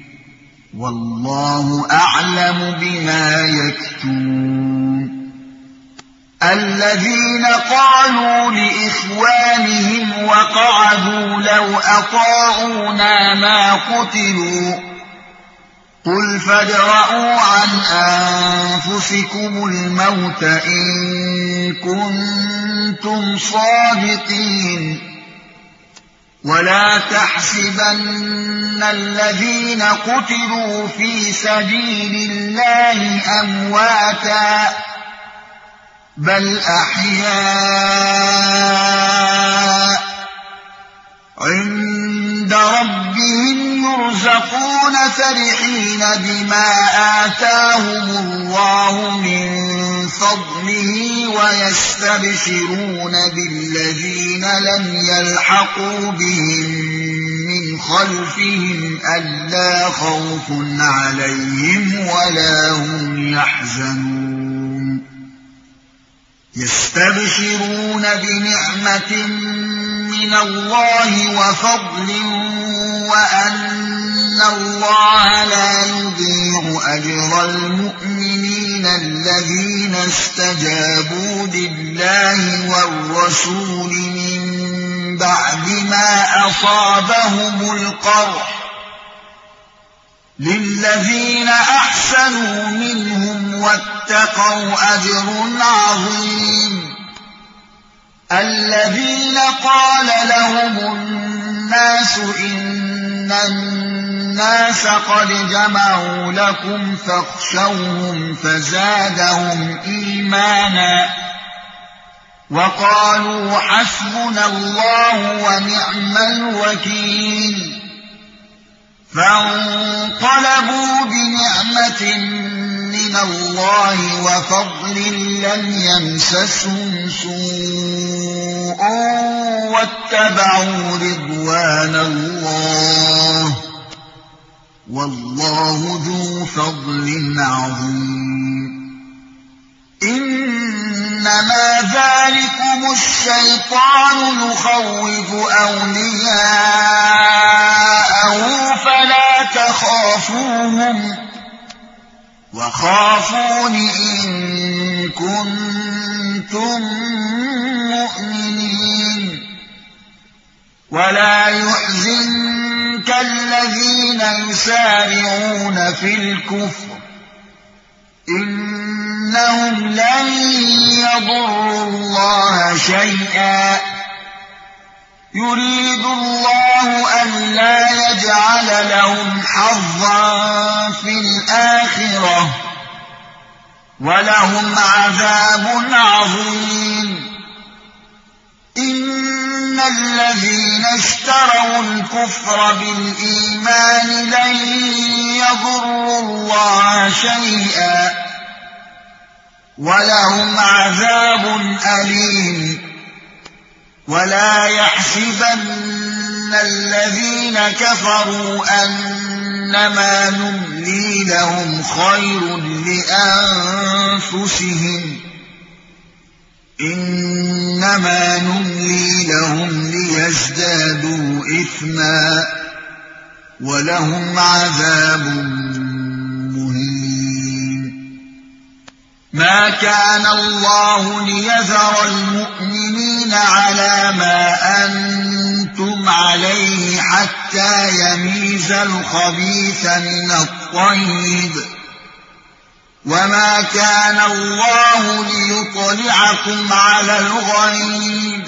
والله أعلم بما يكتمون الذين قالوا لإخوانهم وقعدوا لو أطاعونا ما قتلوا قل فادرءوا عن أنفسكم الموت إن كنتم صادقين ولا تحسبن الذين قتلوا في سبيل الله أمواتا بل أحياء عند ربهم يرزقون فرحين بما آتاهم الله من فضله ويستبشرون بالذين لم يلحقوا بهم من خلفهم ألا خوف عليهم ولا هم يحزنون يستبشرون بنعمة من الله وفضل وأن الله لا يضيع أجر المؤمنين الذين استجابوا لله والرسول من بعد ما أصابهم القرح للذين أحسنوا منهم واتقوا أجر عظيم الذين قال لهم الناس إن الناس قد جمعوا لكم فاخشوهم فزادهم إيمانا وقالوا حسبنا الله ونعم الوكيل فانقلبوا بنعمة من الله وفضل لم يمسسهم سوء واتبعوا رضوان الله والله ذو فضل عظيم إنما ذلكم الشيطان يخوف أولياءه فلا تخافوهم وخافون إن كنتم مؤمنين ولا يحزنك الذين يسارعون في الكفر إنهم لن يضروا الله شيئا يريد الله ألا يجعل لهم حظا في الآخرة ولهم عذاب عظيم إن الذين اشتروا الكفر بالإيمان لن يضروا الله شيئا ولهم عذاب أليم ولا يحسبن الذين كفروا أنما نملي لهم خير لأنفسهم إنما نملي لهم ليزدادوا إثما ولهم عذاب مهين ما كان الله ليذر المؤمنين على ما أنتم عليه حتى يميز الخبيث من الطيب وما كان الله ليطلعكم على الغيب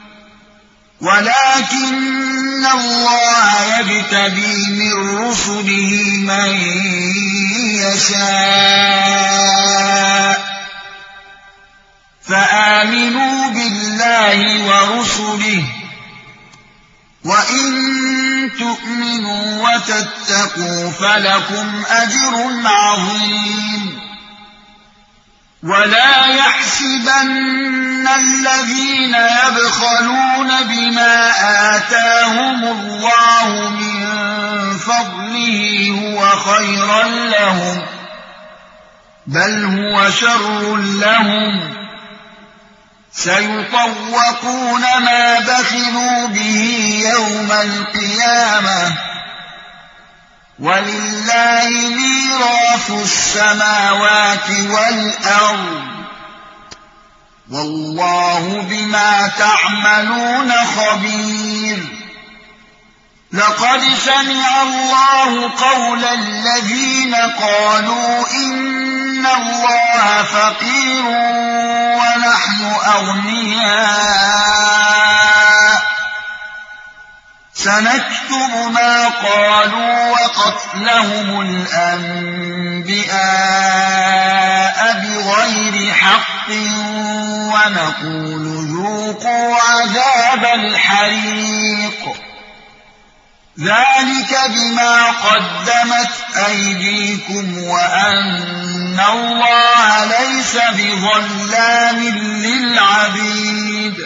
ولكن الله يجتبي من رسله من يشاء فآمنوا بالله ورسله وإن تؤمنوا وتتقوا فلكم أجر عظيم ولا يحسبن الذين يبخلون بما آتاهم الله من فضله هو خيرا لهم بل هو شر لهم سيطوقون ما بخلوا به يوم القيامة ولله ميراث السماوات والأرض والله بما تعملون خبير لقد سمع الله قول الذين قالوا إن الله فقير ونحن أغنياء سنكتب ما قالوا وقتلهم الأنبياء بغير حق ونقول ذوقوا عذاب الحريق ذلك بما قدمت أيديكم وأن الله ليس بظلام للعبيد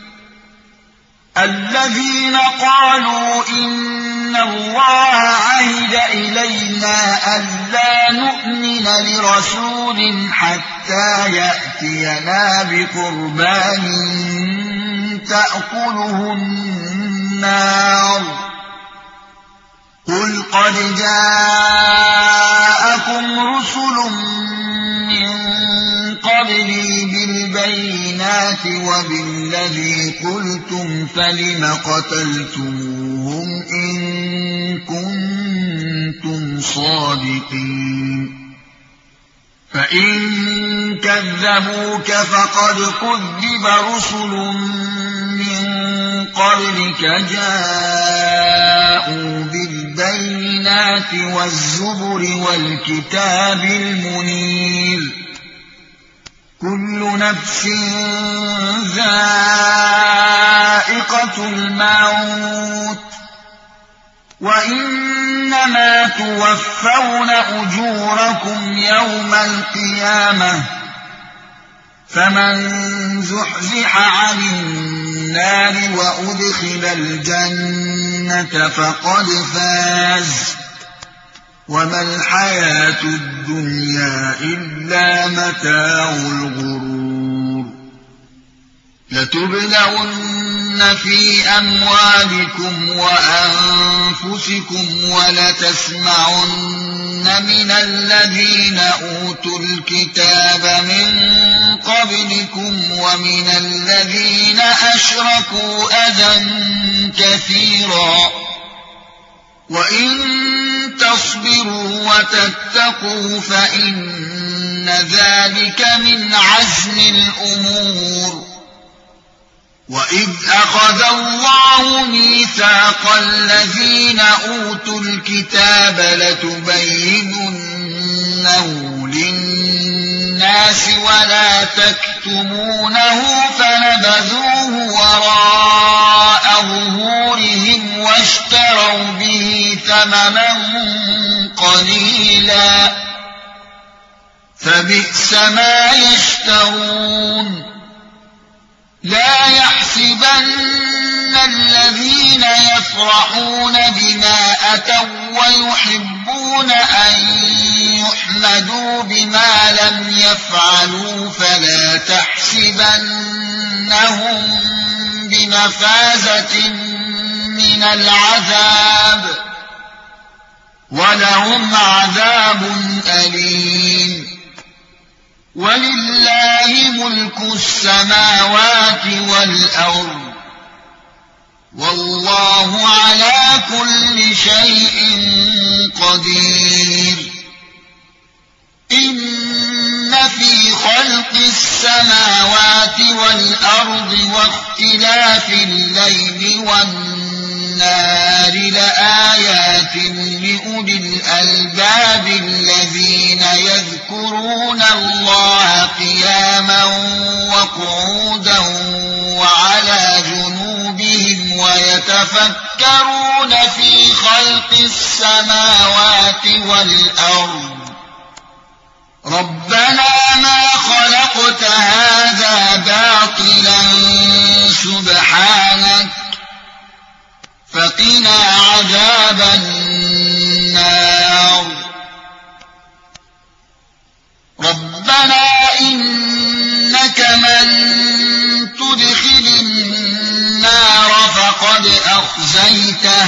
الذين قالوا إن الله عهد إلينا ألا نؤمن لرسول حتى يأتينا بقربان تأكله النار قل قد جاءكم رسل من قبلي بالبينات وبالذي قلتم فلم قتلتموهم إن كنتم صادقين فإن كذبوك فقد كذب رسل من قبلك جاءوا بالبينات والزبر والكتاب المنير كل نفس ذائقة الموت وإنما توفون أجوركم يوم القيامة فمن زحزح عن النار وأدخل الجنة فقد فاز وما الحياة الدنيا إلا متاع الغرور لتبلغن في أموالكم وأنفسكم ولتسمعن من الذين أوتوا الكتاب من قبلكم ومن الذين أشركوا أذى كثيرا وإن تصبروا وتتقوا فإن ذلك من عزم الأمور. وإذ أخذ الله ميثاق الذين أوتوا الكتاب لتبيننه للناس ولا تكتمونه فنبذوه وراء ظهورهم واشتروا به ثمنا قليلا فبئس ما يشترون. لا يحسبن الذين يفرحون بما أتوا ويحبون أن يحمدوا بما لم يفعلوا فلا تحسبنهم بمفازة من العذاب ولهم عذاب أليم. ولله ملك السماوات والأرض والله على كل شيء قدير. إن في خلق السماوات والأرض واختلاف الليل والنهار لآيات لأولي الألباب الذين يذكرون الله قياما وقعودا وعلى جنوبهم ويتفكرون في خلق السماوات والأرض ربنا ما خلقت هذا باطلا سبحانك فقنا عذاب النار. ربنا إنك من تدخل النار فقد أخزيته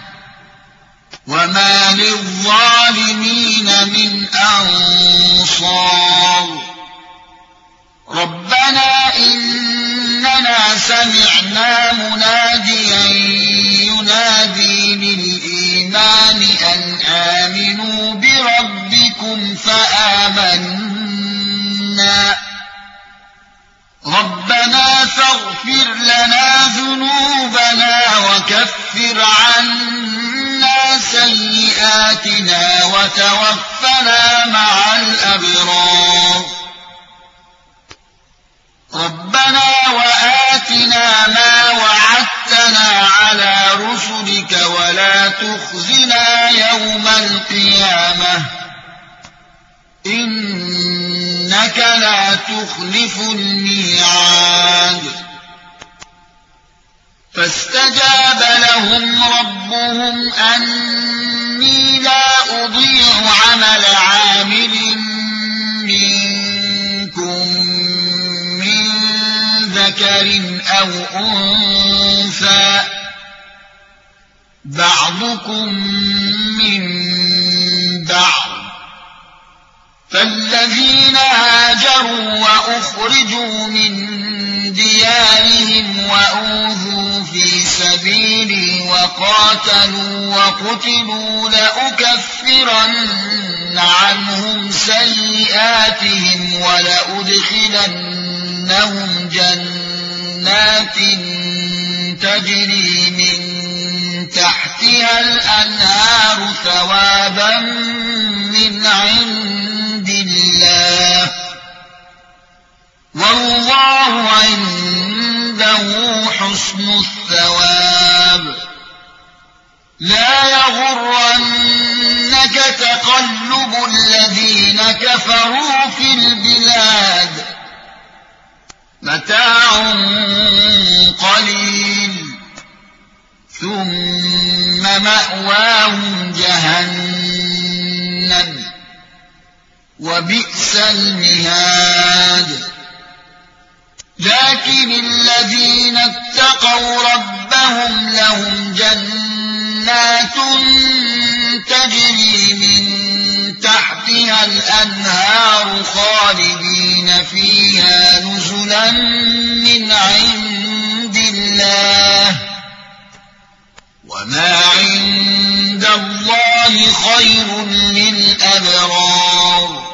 وما للظالمين من أنصار. ربنا إننا سمعنا مناديا ينادي للإيمان أن آمنوا بربكم فآمنا. ربنا فاغفر لنا ذنوبنا وكفر عنا سيئاتنا وتوفنا مع الأبرار. ربنا وآتنا ما وعدتنا على رسلك ولا تخزنا يوم القيامة إنك لا تخلف الميعاد. فاستجاب لهم ربهم أني لا أضيع عمل عامل منكم من ذكر أو أنثى بعضكم من بعض. فالذين هاجروا وأخرجوا من ديارهم وأوذوا في سبيلي وقاتلوا وقتلوا لأكفرن عنهم سيئاتهم ولأدخلنهم جنات تجري من تحتها الأنهار ثوابا من عند الله والله عنده حسن الثواب. لا يغرنك تقلب الذين كفروا في البلاد متاع قليل ثم مأواهم جهنم وبئس المهاد. لكن الذين اتقوا ربهم لهم جنات تجري من تحتها الأنهار خالدين فيها نزلا من عند الله وما عند الله خير للأبرار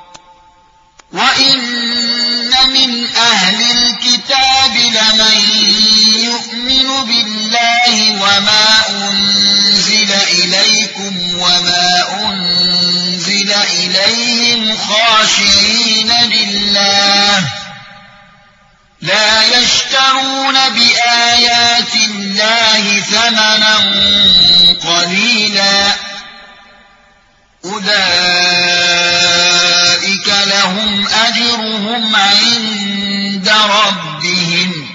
وإن من أهل الكتاب لمن يؤمن بالله وما أنزل إليكم وما أنزل إليهم خاشعين لله لا يشترون بآيات الله ثمنا قليلا أولئك لهم أجرهم عند ربهم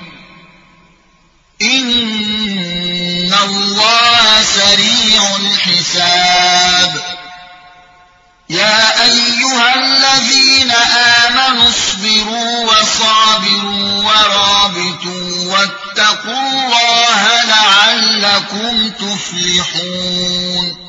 إن الله سريع الحساب يا أيها الذين آمنوا اصبروا وصابروا ورابطوا واتقوا الله لعلكم تفلحون